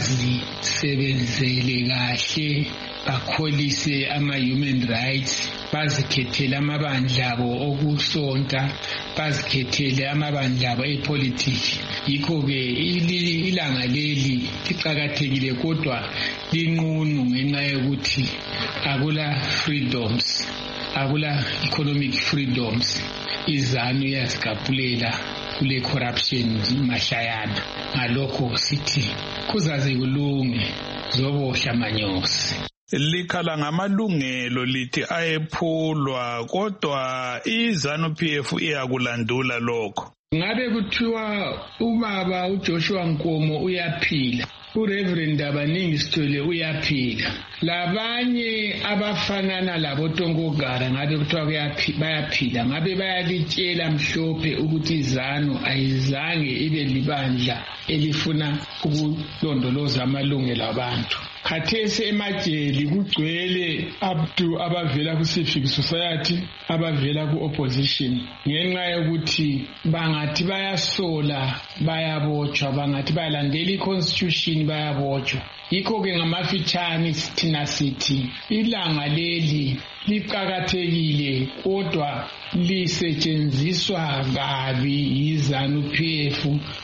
bazisebenzele kahle, bakholise ama-human rights, bazikhethele amabandla abo okusonta, bazikhethele amabandla abo epolitiki. Yikho-ke ilanga leli liqakathekile kodwa linqunu ngenxa yokuthi akula freedoms, akula economic freedoms. iZANU yazikapulela kule corruption mahlayana. Ngalokho sithi kuzaze kulunge zobohla manyosi. Likhala ngamalungelo lithi ayephulwa kodwa iZANU-PF iyakulandula lokho. Ngabe kuthiwa ubaba uJoshua Nkomo uyaphila, uReverend Abaningi Sithole uyaphila, labanye abafanana labo Tonkogara ngabe kuthiwa bayaphila, ngabe bayalitshela mhlophe ukuthi iZANU ayizange ibe libandla elifuna ukulondoloza amalungelo abantu. Khathesi emajeli kugcwele abantu abavela ku-civic society, abavela ku-opposition ngenxa yokuthi bangathi bayasola bayabotshwa, bangathi bayalandela i-constitution bayabotshwa. Yikho-ke ngamafitshane thina sithi ilanga leli liqakathekile kodwa lisetshenziswa kabi yiZANU-PF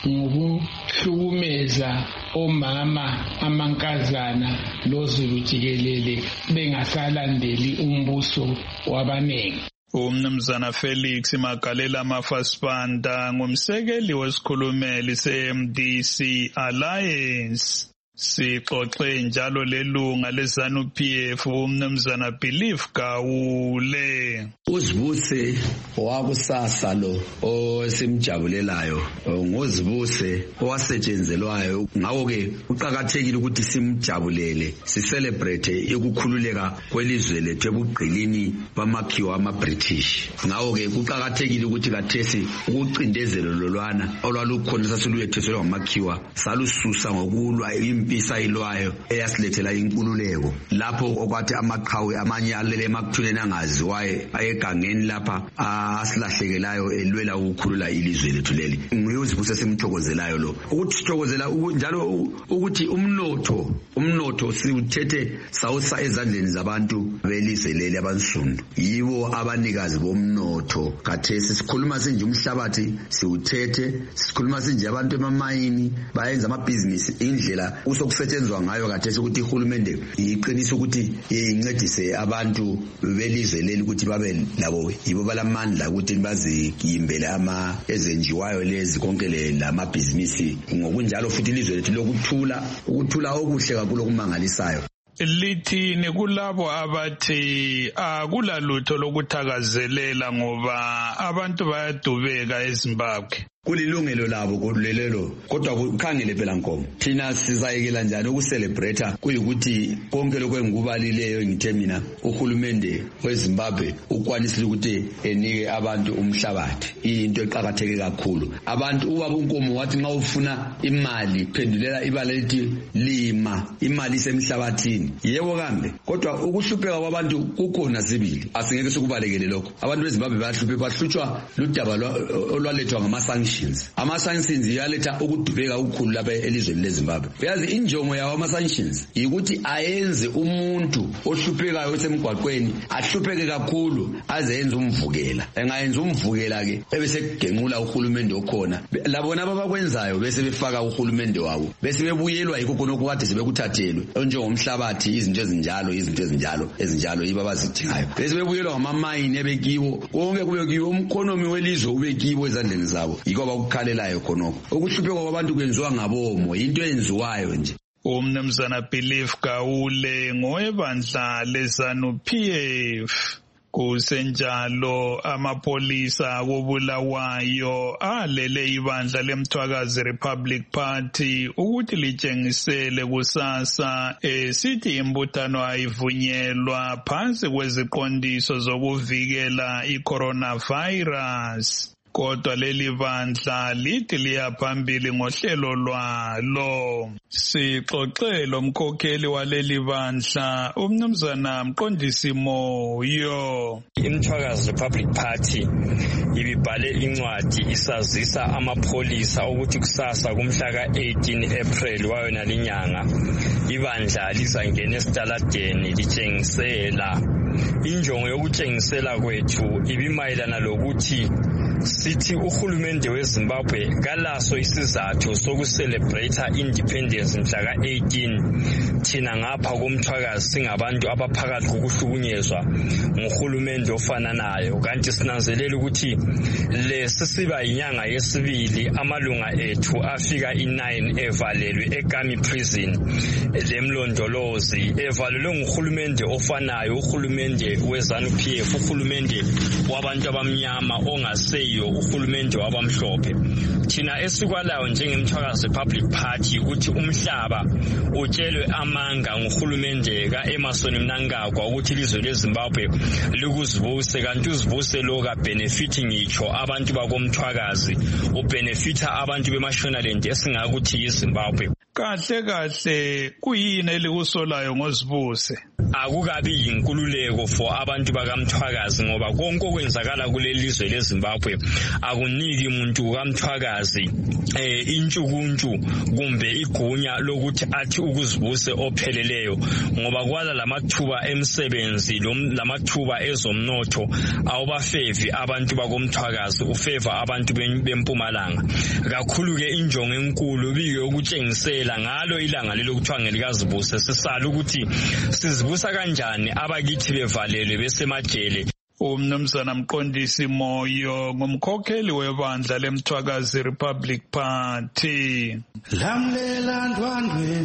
ngokuhlukumeza omama, amankazana loZulu jikelele bengasalandeli umbuso wabanengi. Umnumzana Felix Magalela Mafasipanda ngumsekeli wesikhulumeli se-MDC Alliance. Sixoxe njalo lelunga leZANU-PF umnumzana Belief Gawule. Uzibuse wakusasa lo osimjabulelayo ngozibuse owasetshenzelwayo, ngawo ke uqhakathekile ukuthi simjabulele, sicelebrate ukukhululeka kwelizwe lethu ebugqilini bamakhiwa ama-British. Ngawo ke kuqhakathekile ukuthi kathesi ukucindezelo lolwana olwalukhona sasiluyethethelwa ngamakhiwa salususa ngokulwa impi sayilwayo eyasilethela inkululeko, lapho okwathi amaqhawe amanye alele emakuthuleni angaziwayo ayegangeni lapha asilahlekelayo elwela ukukhulula ilizwe lethu leli. Nguyuzibuse simthokozelayo lo, ukuthi sithokozela njalo ukuthi umnotho siwuthethe sawusa ezandleni zabantu belizwe leli abansundu, yibo abanikazi bomnotho. Kathesi sikhuluma sinje umhlabathi siwuthethe, sikhuluma sinje abantu emamayini bayenza amabhizinisi, indlela usokusetshenzwa ngayo kathesi ukuthi ihulumende iqinisa ukuthi incedise abantu belizwe leli ukuthi babe labo yibo balamandla ukuthi baziyimbele ezenjiwayo lezi konke lamabhizinisi. Ngokunjalo futhi ilizwe lethu ukuthula okuhle kakhulu okumangalisayo. Lithini kulabo abathi akulalutho lokuthakazelela ngoba abantu bayadubeka eZimbabwe? Kulilungelo labo lelo, kodwa kukhangele phela Nkomo, thina sizayekela njani ukucelebrate kuyikuthi konke lokho engikubalileyo ngithe mina uhulumende weZimbabwe ukwanisile ukuthi enike abantu umhlabathi, into eqhakatheke kakhulu. Abantu ubaba uNkomo wathi nxa ufuna imali phendulela ibala lithi lima, imali isemhlabathini. Yebo kambe, kodwa ukuhlupheka kwabantu kukhona sibili, asingeke sikubalekele lokho. Abantu beZimbabwe bahlutshwa ludaba olwalethwa ngama-sanctions. Ama-sanctions yaletha ukudubeka ukukhulu lapha elizweni leZimbabwe. Uyazi injongo yawo ama-sanctions yikuthi ayenze umuntu ohluphekayo osemgwaqweni ahlupheke kakhulu aze yenze umvukela. Engayenza umvukela ke ebese kugenqula uhulumende okhona. Labona abakwenzayo bese befaka uhulumende wabo. Bese bebuyelwa yikho khona okade sebekuthathelwe. Njengomhlabathi izinto ezinjalo yibo abazidingayo. Bese bebuyelwa ngamamayini ebekibo. Konke kube kibo, umkhonomi welizwe ube kibo ezandleni zabo. Bakukhalelayo khonokho ukuhlupheka kwabantu kwenziwa ngabomo, into eyenziwayo nje. Umnumzana Belief Gawule ngowebandla leZANU-PF. Kusenjalo amapolisa kubulawayo alele ibandla leMthwakazi Republic Party ukuthi litshengisele kusasa sithi imbuthano ayivunyelwa phansi kweziqondiso zokuvikela i-coronavirus. Kodwa leli bandla lithi liyaphambili ngohlelo lwalo. Sixoxe lomkhokheli waleli bandla umnumzana Mqondisi Moyo. IMthwakazi Republic Party ibibhale incwadi isazisa amapolisa ukuthi kusasa kumhla ka-18 April wayona linyanga ibandla lizangena esitaladeni litshengisela. Injongo yokutshengisela kwethu ibimayelana lokuthi sithi uhulumende weZimbabwe kalaso isizathu sokucelebrate independence mhla ka-18 thina ngapha komthwakazi singabantu abaphakathi kokuhlukunyezwa nguhulumende ofananayo, kanti sinanzelela ukuthi lesisiba inyanga yesibili amalunga ethu afika i9 evalelwe eKami prison lemlondolozi, evalelwe nguhulumende ofanayo, uhulumende weZANU-PF, uhulumende wabantu abamnyama ongaseyo uhulumende wabamhlophe. Thina esikwalayo njengeMthwakazi Republic Party ukuthi umhlaba utshelwe amanga nguhulumende ka-Emmerson Mnangagwa ukuthi ilizwe leZimbabwe likuzibuse, kanti uzibuse lo ka-benefit ngitsho abantu bakomthwakazi, ubenefita abantu beMashonaland esingakuthi yiZimbabwe. Kahle kuyini elikusolayo ngozibuse? Akukabi yinkululeko for abantu bakamthwakazi ngoba konke okwenzakala kuleli lizwe leZimbabwe akuniki umuntu kaMthwakazi intshukuntshu kumbe igunya lokuthi athi ukuzibuse opheleleyo, ngoba kwala lamathuba emsebenzi lamathuba ezomnotho awubafevi abantu bakomthwakazi, ufeva abantu bempumalanga. Kakhulu ke injongo enkulu bike ukutshengisela ngalo ilanga lokuthiwa ngelikazibuse sisala ukuthi sizibusa kanjani abakithi bevalelwe besemajele. Umnumzana Mqondisi Moyo ngumkhokheli webandla leMthwakazi Republic Party. Lamlela ndwandwe,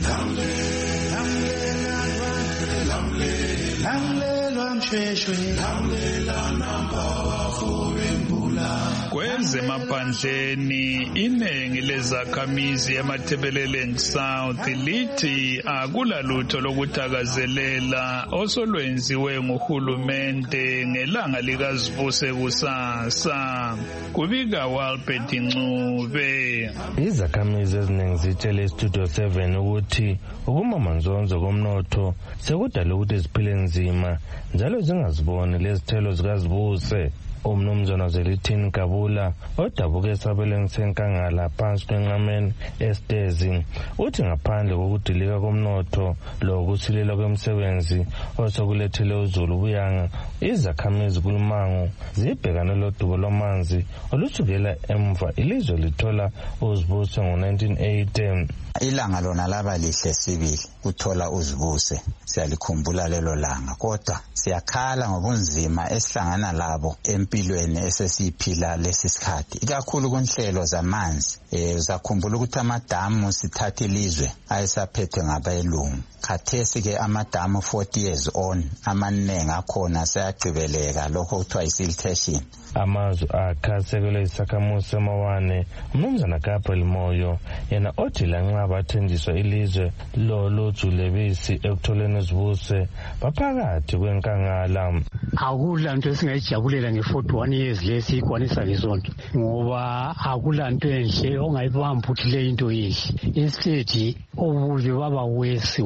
lamlela mshweshwe, lamlela nampawa fubembula. Kwezemaphandleni iningi lezakhamizi eMatabeleland South lithi akulalutho lokuthakazelela osolwenziwe nguhulumende ngelanga likazibuse kusasa. Kubika Walbert Ncube. Izakhamizi eziningi zitshele Studio 7 ukuthi ukumamanzonzo komnotho sekudala ukuthi ziphile nzima njalo zingaziboni lezithelo zikazibuse. Umnumzana Zelithini Kabula odabuke esabelweni senkangala phansi kwenqameni esitezi uthi ngaphandle kokudilika komnotho lokusilela kwemisebenzi osokulethele uZulu buyanga izakhamizi kulumango zibhekane lodubo lwamanzi olusukela emva ilizwe lithola uzibuse ngo-1980. Ilanga lona laba lihle sibili uthola uzibuse siyalikhumbula lelo langa kodwa siyakhala ngobunzima esihlangana labo empilweni esesiphila lesisikhathi ikakhulu kunhlelo zamanzi uzakhumbula ukuthi amadamu sithatha ilizwe ayesaphethwe ngabelungu khathesi ke amadamu 40 years on amaningi akhona sayagqibeleka lokho kuthiwa isiltation. Amazwi akhasekele isakhamuzi semawane umnumzana Gabriel Moyo yena othi lanxa bathenjiswa ilizwe lolujulebisi ekutholeni izibuse baphakathi kwenkangala. Akulanto esingayijabulela nge41 years lesiyikwanisa ngesonto ngoba akulanto enhle ongayibamba ukuthi le into yihle instead obuye baba wesi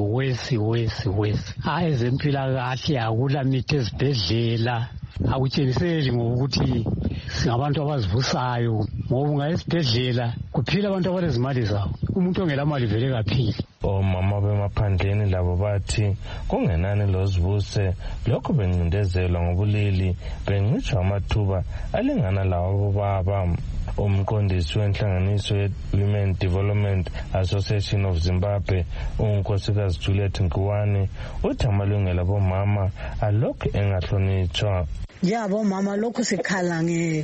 ezempilakahle akula mithi ezibhedlela akutshengiseli ngokuthi singabantu abazivusayo ngoba ungayesibhedlela kuphila abantu abalezimali zabo umuntu ongelamali vele kaphili. Omama bemaphandleni labo bathi kungenani lozibuse lokho bencindezelwa ngobulili bencitshwa amathuba alingana lawo baba. Umqondisi wenhlanganiso ye-Women Development Association of Zimbabwe unkosikazi Juliet Nkuwane uthi amalungelo abomama alokhu engahlonitshwa. Yabo mama lokhu sikhala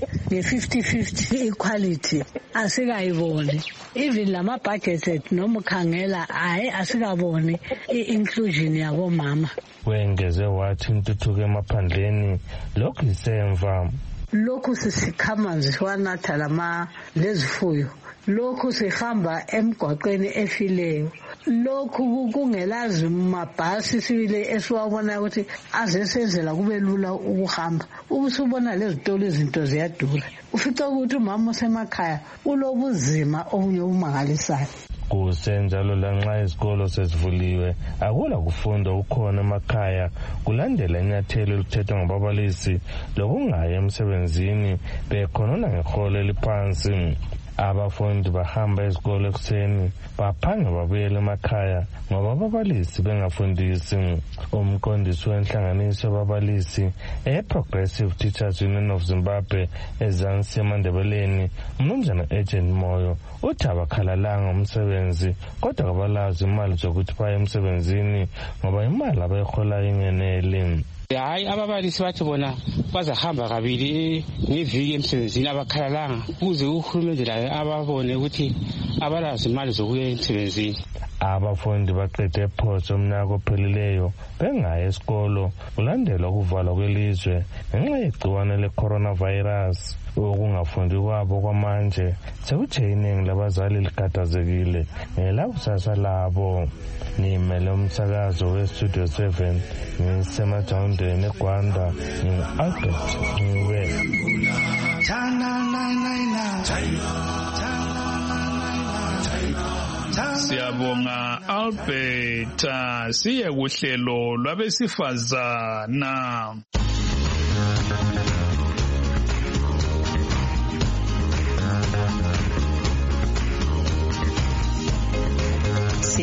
nge-50-50 equality asikayiboni even lama budget noma ukhangela asikaboni i-inclusion yabo mama. Wengeze wathi intuthuko emaphandleni lokhu isemva. Lokhu sisikhamanzi wanatha lezifuyo lokhu sihamba emgwaqweni efileyo lokhu kungelazi mabhasi sibile esiwabona ukuthi azesenzela kube lula ukuhamba ubusubona lezitolo izinto ziyadura ufica ukuthi umama osemakhaya ulobuzima obunye obumangalisayo. Kusenjalo lanxa izikolo sezivuliwe akula kufunda ukhona emakhaya kulandela inyathelo elithethwa ngababalisi lokungaya emsebenzini bekhonona ngeholo eliphansi. Abafundi bahamba ezikolo ekuseni baphange babuyela emakhaya ngoba ababalisi bengafundisi. Umqondisi wenhlanganiso yababalisi e-Progressive Teachers Union of Zimbabwe ezansi eMandebeleni umnumzana Agent Moyo uthi abakhalalanga umsebenzi kodwa kabalazi imali zokuthi baye emsebenzini ngoba imali abayiholayo ingenele. Hayi ababalisi bathi bona bazahamba kabili ngeviki emsebenzini abakhalalanga ukuze uhulumende laye ababone ukuthi abalazi imali zokuya emsebenzini. Abafundi baqede ephoso umnyaka ophelileyo bengaya esikolo kulandela ukuvalwa kwelizwe ngenxa yegciwane le-coronavirus. Ukungafundi kwabo kwamanje sekutshe iningi labazali likhathazekile ngelakusasa labo. Nimele umsakazo we-Studio 7 ngisemajawundeni eGwanda ngingu-Albert Ncube. Siyabonga Albert. Siye kuhlelo lwabesifazana.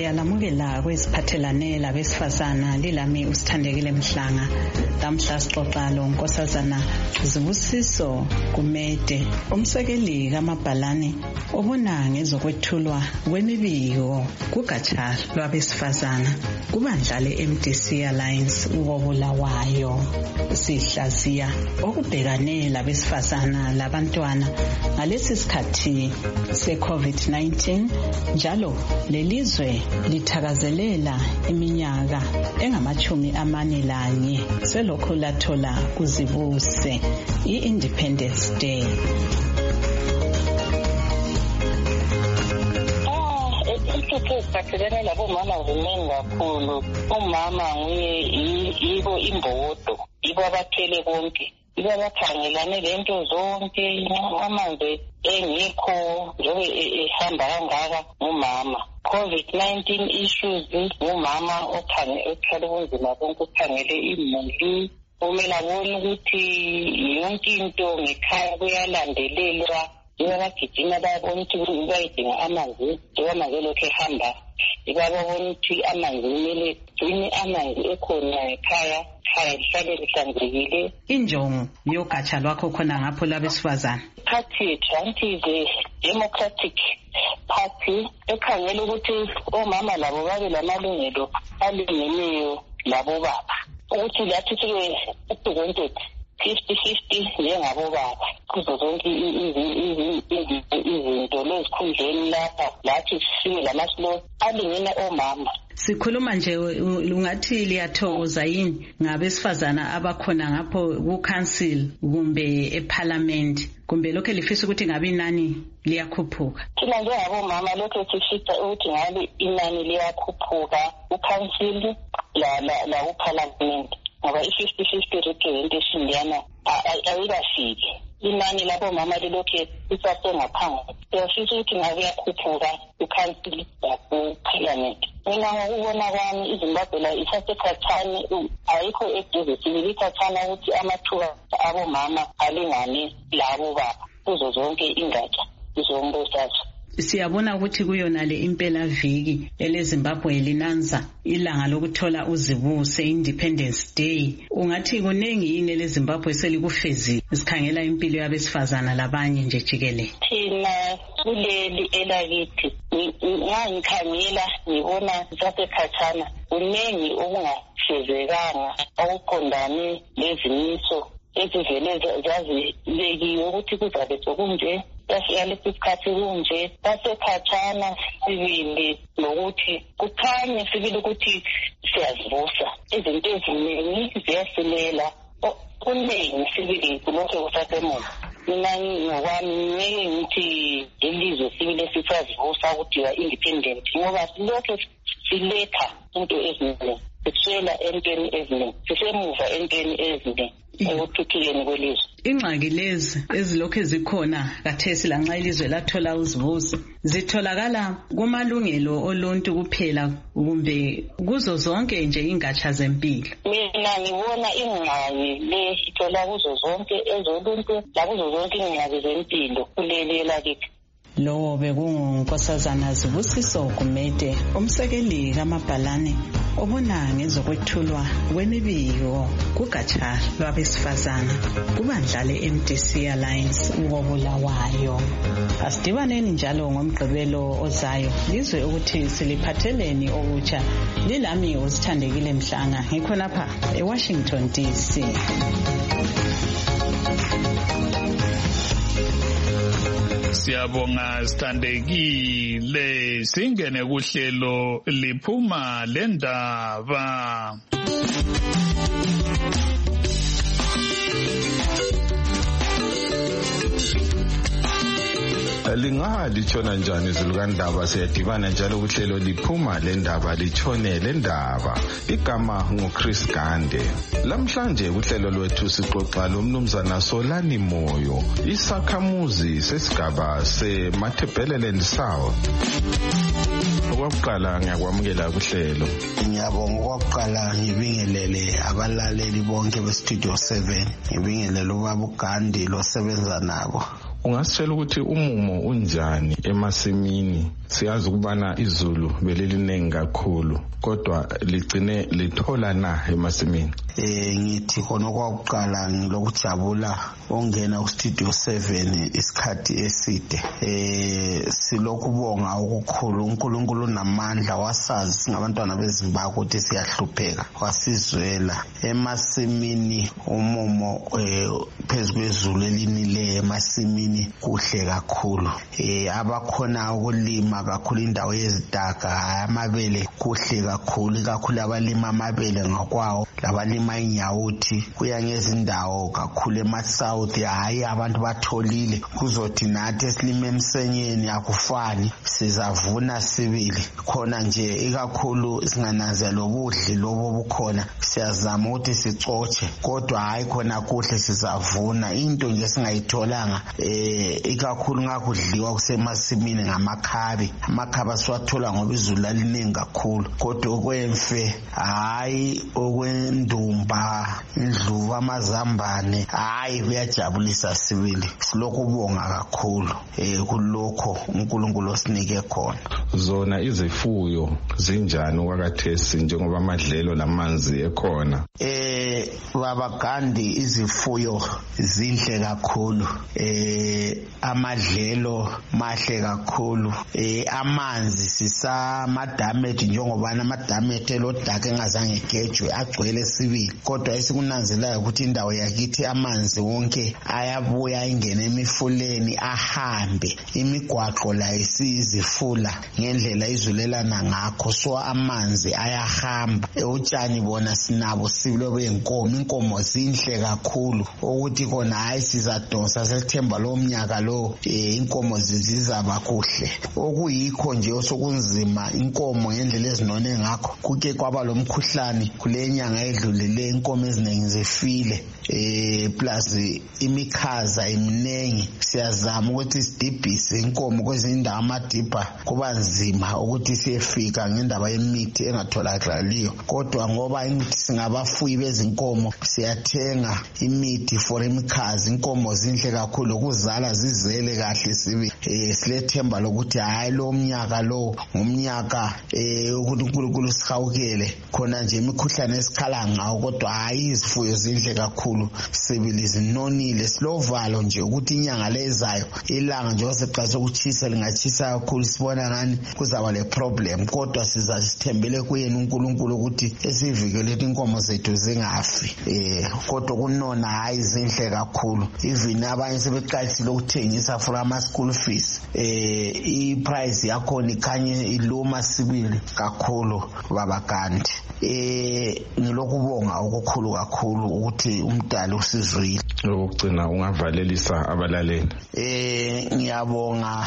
Siyalamukela kweziphathelane labesifazana lilami usithandekile Mhlanga. Lamhla sixoxa lo Nkosazana Zibusiso Gumede, umsekeli kaMabhalane obona ngezokwethulwa kwemibiko kugatsha lwabesifazana kubandla le-MDC Alliance uKobulawayo. Sihlaziya okubhekane labesifazana labantwana ngalesi sikhathi se-COVID-19 njalo lelizwe lithakazelela iminyaka engama-41 selokhu lathola kuzibuse i-Independence Day. Esiphathelene labomama ziningi kakhulu. Umama nguye yibo imbodo, yibo abathele konke, yibo abakhangelane lento zonke. Amanzi engikho njengoba ehamba kangaka ngumama. COVID-19 issues ngumama othwele ubunzima bonke, ukhangele imuli. Kumele abone ukuthi yonke into ngekhaya kuyalandelelwa. Abagijima bayabona ukuthi bayidinga amanzi, amanzi elokhu ehamba. Babona ukuthi amanzi kumele gcine amanzi ekhona ekhaya, lihlale lihlanzekile. Injongo yogatsha lwakho khona ngapho labesifazana? Party yethu anti the Democratic Party ekhangela ukuthi omama labo babe lamalungelo alingeneyo labo baba, ukuthi lathi sibe represented 50-50 njengabo baba kuzo zonke izinto lezikhundleni lapha, lathi sibe lamasilo alingene omama. Sikhuluma nje ungathi liyathokoza yini ngabesifazana abakhona ngapho ku-council kumbe eparliament, kumbe lokho lifisa ukuthi ngabe inani liyakhuphuka? Thina njengabomama lokho sifisa ukuthi ngabe inani liyakhuphuka ku-council la ku-parliament, ngoba i-50-50 representation liyana ayikafiki. Inani labomama lilokhu lisasengaphansi. Siyafisa ukuthi ngabe yakhuphuka ku-council laku-parliament. Mina ngokubona kwami iZimbabwe la isasekhathane, ayikho eduze, sibili khathana ukuthi amathuba abomama alingane labo baba kuzo zonke ingatsha zombusazwe. Siyabona ukuthi kuyona le impela viki eleZimbabwe linanza ilanga lokuthola uzibuse, Independence Day. Ungathi kunengi yini eleZimbabwe selikufezile sikhangela impilo yabesifazana labanye nje jikelele? Thina kuleli elakithi ngikhangela ngibona sasekhathana kunengi okungafezekanga okuqondane lezimiso ezivele zazilekiwe ukuthi kuzabe sokunje, yafika lesi sikhathi kunje. Sasekhathana sibili nokuthi kukhanye sibili ukuthi siyazibusa, izinto eziningi ziyasilela, kuningi sibili kulokho kusasemuva. Mina ngokwami ngeke ngithi ilizwe sibili sisazibusa ukuthi independent, ngoba silokho siletha into eziningi, siswela entweni eziningi, sisemuva entweni eziningi ekuthuthukeni kwelizwe. Ingxaki lezi ezilokhu zikhona kathesi lanxa ilizwe lathola uzibuso zitholakala kumalungelo oluntu kuphela kumbe kuzo zonke nje ingatsha zempilo? Mina ngibona ingxaki le ithola kuzo zonke ezoluntu lakuzo zonke ingxaki zempilo kuleli elakithi. Lo bekunguNkosazana Zibusiso Gumede, umsekeli kaMabhalane obona ngezokwethulwa kwemibiko kugatsha lwabesifazana kubandla le-MDC Alliance uKobulawayo. Asidibaneni njalo ngomgqibelo ozayo lizwe ukuthi siliphatheleni okutsha. Lilami usithandekile Mhlanga, ngikhonapha eWashington DC. Siyabonga sithandekile, singene kuhlelo liphuma lendaba. Litshona njani izilukandaba? Siyadibana njalo kuhlelo liphuma lendaba litshone lendaba. Igama nguChris Gande. Lamhlanje kuhlelo lwethu sixoxa lomnumzana Solani Moyo, isakhamuzi sesigaba seMatabeleland South. Okokuqala ngiyakwamukela kuhlelo. Ngiyabonga okokuqala ngibingelele abalaleli bonke beStudio 7. Ngibingelele ubaba uGandhi losebenza nabo. ungasitshela ukuthi umumo unjani emasimini? Siyazi ukubana izulu belilinengi kakhulu, kodwa ligcine lithola na emasimini? Ngithi khona kwakuqala ngilokujabula ongena ku-Studio 7 isikhathi eside. Silokhu bonga okukhulu, uNkulunkulu namandla wasazi singabantwana beZimbabwe ukuthi siyahlupheka, wasizwela emasimini umumo phezu kwezulu elinile emasimini kuhle kakhulu. Abakhona ukulima kakhulu indawo yezidaka amabele kuhle kakhulu abalima amabele ngakwawo, labalima inyawuthi kuya ngezindawo kakhulu ema-South. Hayi abantu batholile, kuzothi nathi esilima emsenyeni akufani, sizavuna sibili khona nje. Ikakhulu singananzela ubudli lobo bukhona, siyazama ukuthi sicotshe, kodwa hayi khona kuhle sizavuna. Into nje singayitholanga ikakhulu ngakudliwa kusemasimini ngamakhabe. Amakhabe siwathola ngoba izulu liningi kakhulu, kodwa okwemfe hayi, okwendumba, indlubu, amazambane hayi kuyajabulisa sibili. Silokhu ubonga kakhulu kulokho uNkulunkulu osinike khona. Zona izifuyo zinjani okwakathesi njengoba amadlelo lamanzi ekhona? Baba Gandhi, izifuyo zinhle kakhulu, amadlelo mahle kakhulu, amanzi sisamadamethi njengoba amadamethi elodaka engazange egejwe agcwele sibili, kodwa esikunanzelayo ukuthi indawo yakithi amanzi wonke ayabuya ingene emifuleni ahambe. Imigwaqo la isizifula ngendlela izulelana ngakho, so amanzi ayahamba. Utshani bona sinabo silobe inkomo zinhle kakhulu ukuthi khona hayi sizadonsa selithemba lo mnyaka lo inkomo zizaba kuhle. Okuyikho nje osokunzima inkomo ngendlela ezinone ngakho, kuke kwaba lomkhuhlane kule nyanga edlulile, inkomo eziningi zifile plus imikhaza eminengi. Siyazama ukuthi sidibhise inkomo kwezinye indawo, amadibha kuba nzima ukuthi siyefika ngendaba yemithi engatholakaliyo, kodwa ngoba singabafuyi bezinkomo siyathenga imithi for imikhazi. Inkomo zinhle kakhulu, ukuzala zizele kahle sibe silethemba lokuthi hayi lo mnyaka lo ngumnyaka ukuthi uNkulunkulu sihawukele khona nje imikhuhlane esikhala ngawo, kodwa hayi izifuyo zinhle kakhulu sibili zinonile. Silovalo nje ukuthi inyanga lezayo ilanga nje oseqala ukuchisa lingachisa kakhulu, sibona ngani kuzaba le problem, kodwa sizasithembele kuyena uNkulunkulu ukuthi esivikele inkomo zethu zingafi. Kodwa kunona hayi zinhle kakhulu. Even abanye sebeqalisile ukuthengisa for ama-school fees. I-price yakhona ikhanye iluma sibili kakhulu Baba Gandhi. Ngilokubonga okukhulu kakhulu ukuthi umdali usizwile. Lokugcina ungavalelisa abalaleli? Ngiyabonga,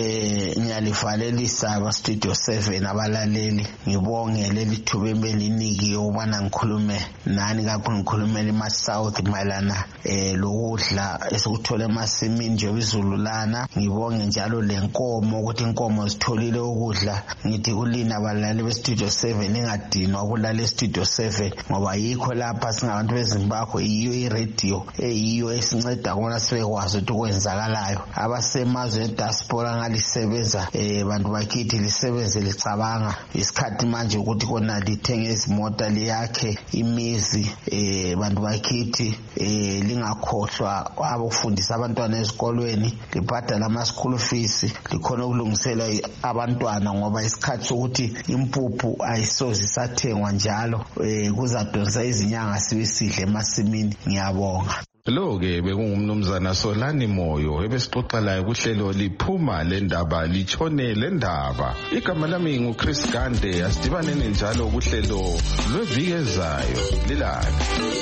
ngiyalivalelisa aba-Studio 7 abalaleli. Ngibonge leli thuba ebeliniki ukubana ngikhulume nani kakhulu, ngikhulumela ima-South mayelana lokudla esikuthola emasimini nje izulu lana. Ngibonge njalo le nkomo ukuthi inkomo zitholile ukudla. Ngithi kulina abalaleli be-Studio 7 ingadinwa ukulala e-Studio 7 ngoba yikho lapha singabantu beZimbabwe, yiyo iradio eyiyo esinceda kubona sibekwazi ukuthi kwenzakalayo. Abasemazwe diaspora ngalisebenza bantu bakithi lisebenze licabanga isikhathi manje ukuthi kona lithenge izimota liyakhe imizi. Bantu bakithi lingakhohlwa abafundisa abantwana ezikolweni, libhadala ama-school fees, likhona ukulungisela abantwana ngoba isikhathi sokuthi impuphu ayisozi sathengwa njalo kuzadonsa izinyanga sibisidle emasimini. Ngiyabonga. Lo-ke bekungumnumzana Solani Moyo ebesixoxa laye kuhlelo liphuma le ndaba litshone le ndaba. Igama lami nguChris Gande. Asidibaneni njalo kuhlelo lweviki ezayo. Lilale.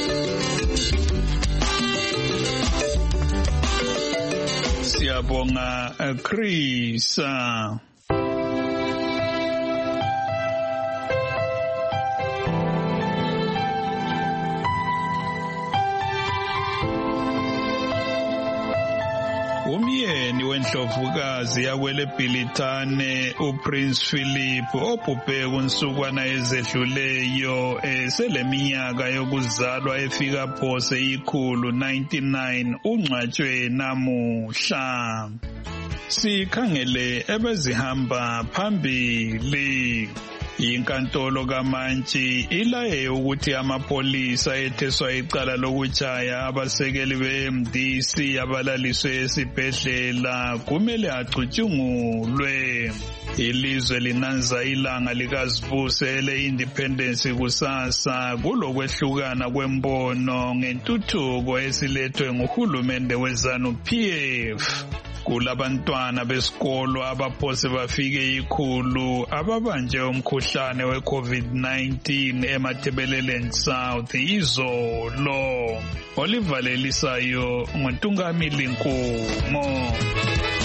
Siyabonga Chris. Umyeni wendlu indlovukazi yakwele Bhilithane uPrince Philip obhubhe kunsukwana ezedluleyo seleminyaka yokuzalwa efika phose 199 ungcwatshwe namuhla. Sikhangele ebezihamba phambili. Inkantolo kaMantshi ilaye ukuthi amapolisa etheswa icala lokutshaya abasekeli beMDC abalaliswe esibhedlela kumele acutshungulwe. Ilizwe linanza ilanga likaZibuse le-Independence kusasa kulokwehlukana kwembono ngentuthuko esilethwe nguhulumende weZANU-PF. Kulabantwana besikolo abaphose bafike 100 ababanjwe umkhuhlane we-COVID-19 eMatabeleland South izolo. Oliver Lelisayo nguNtungamili Nkumo.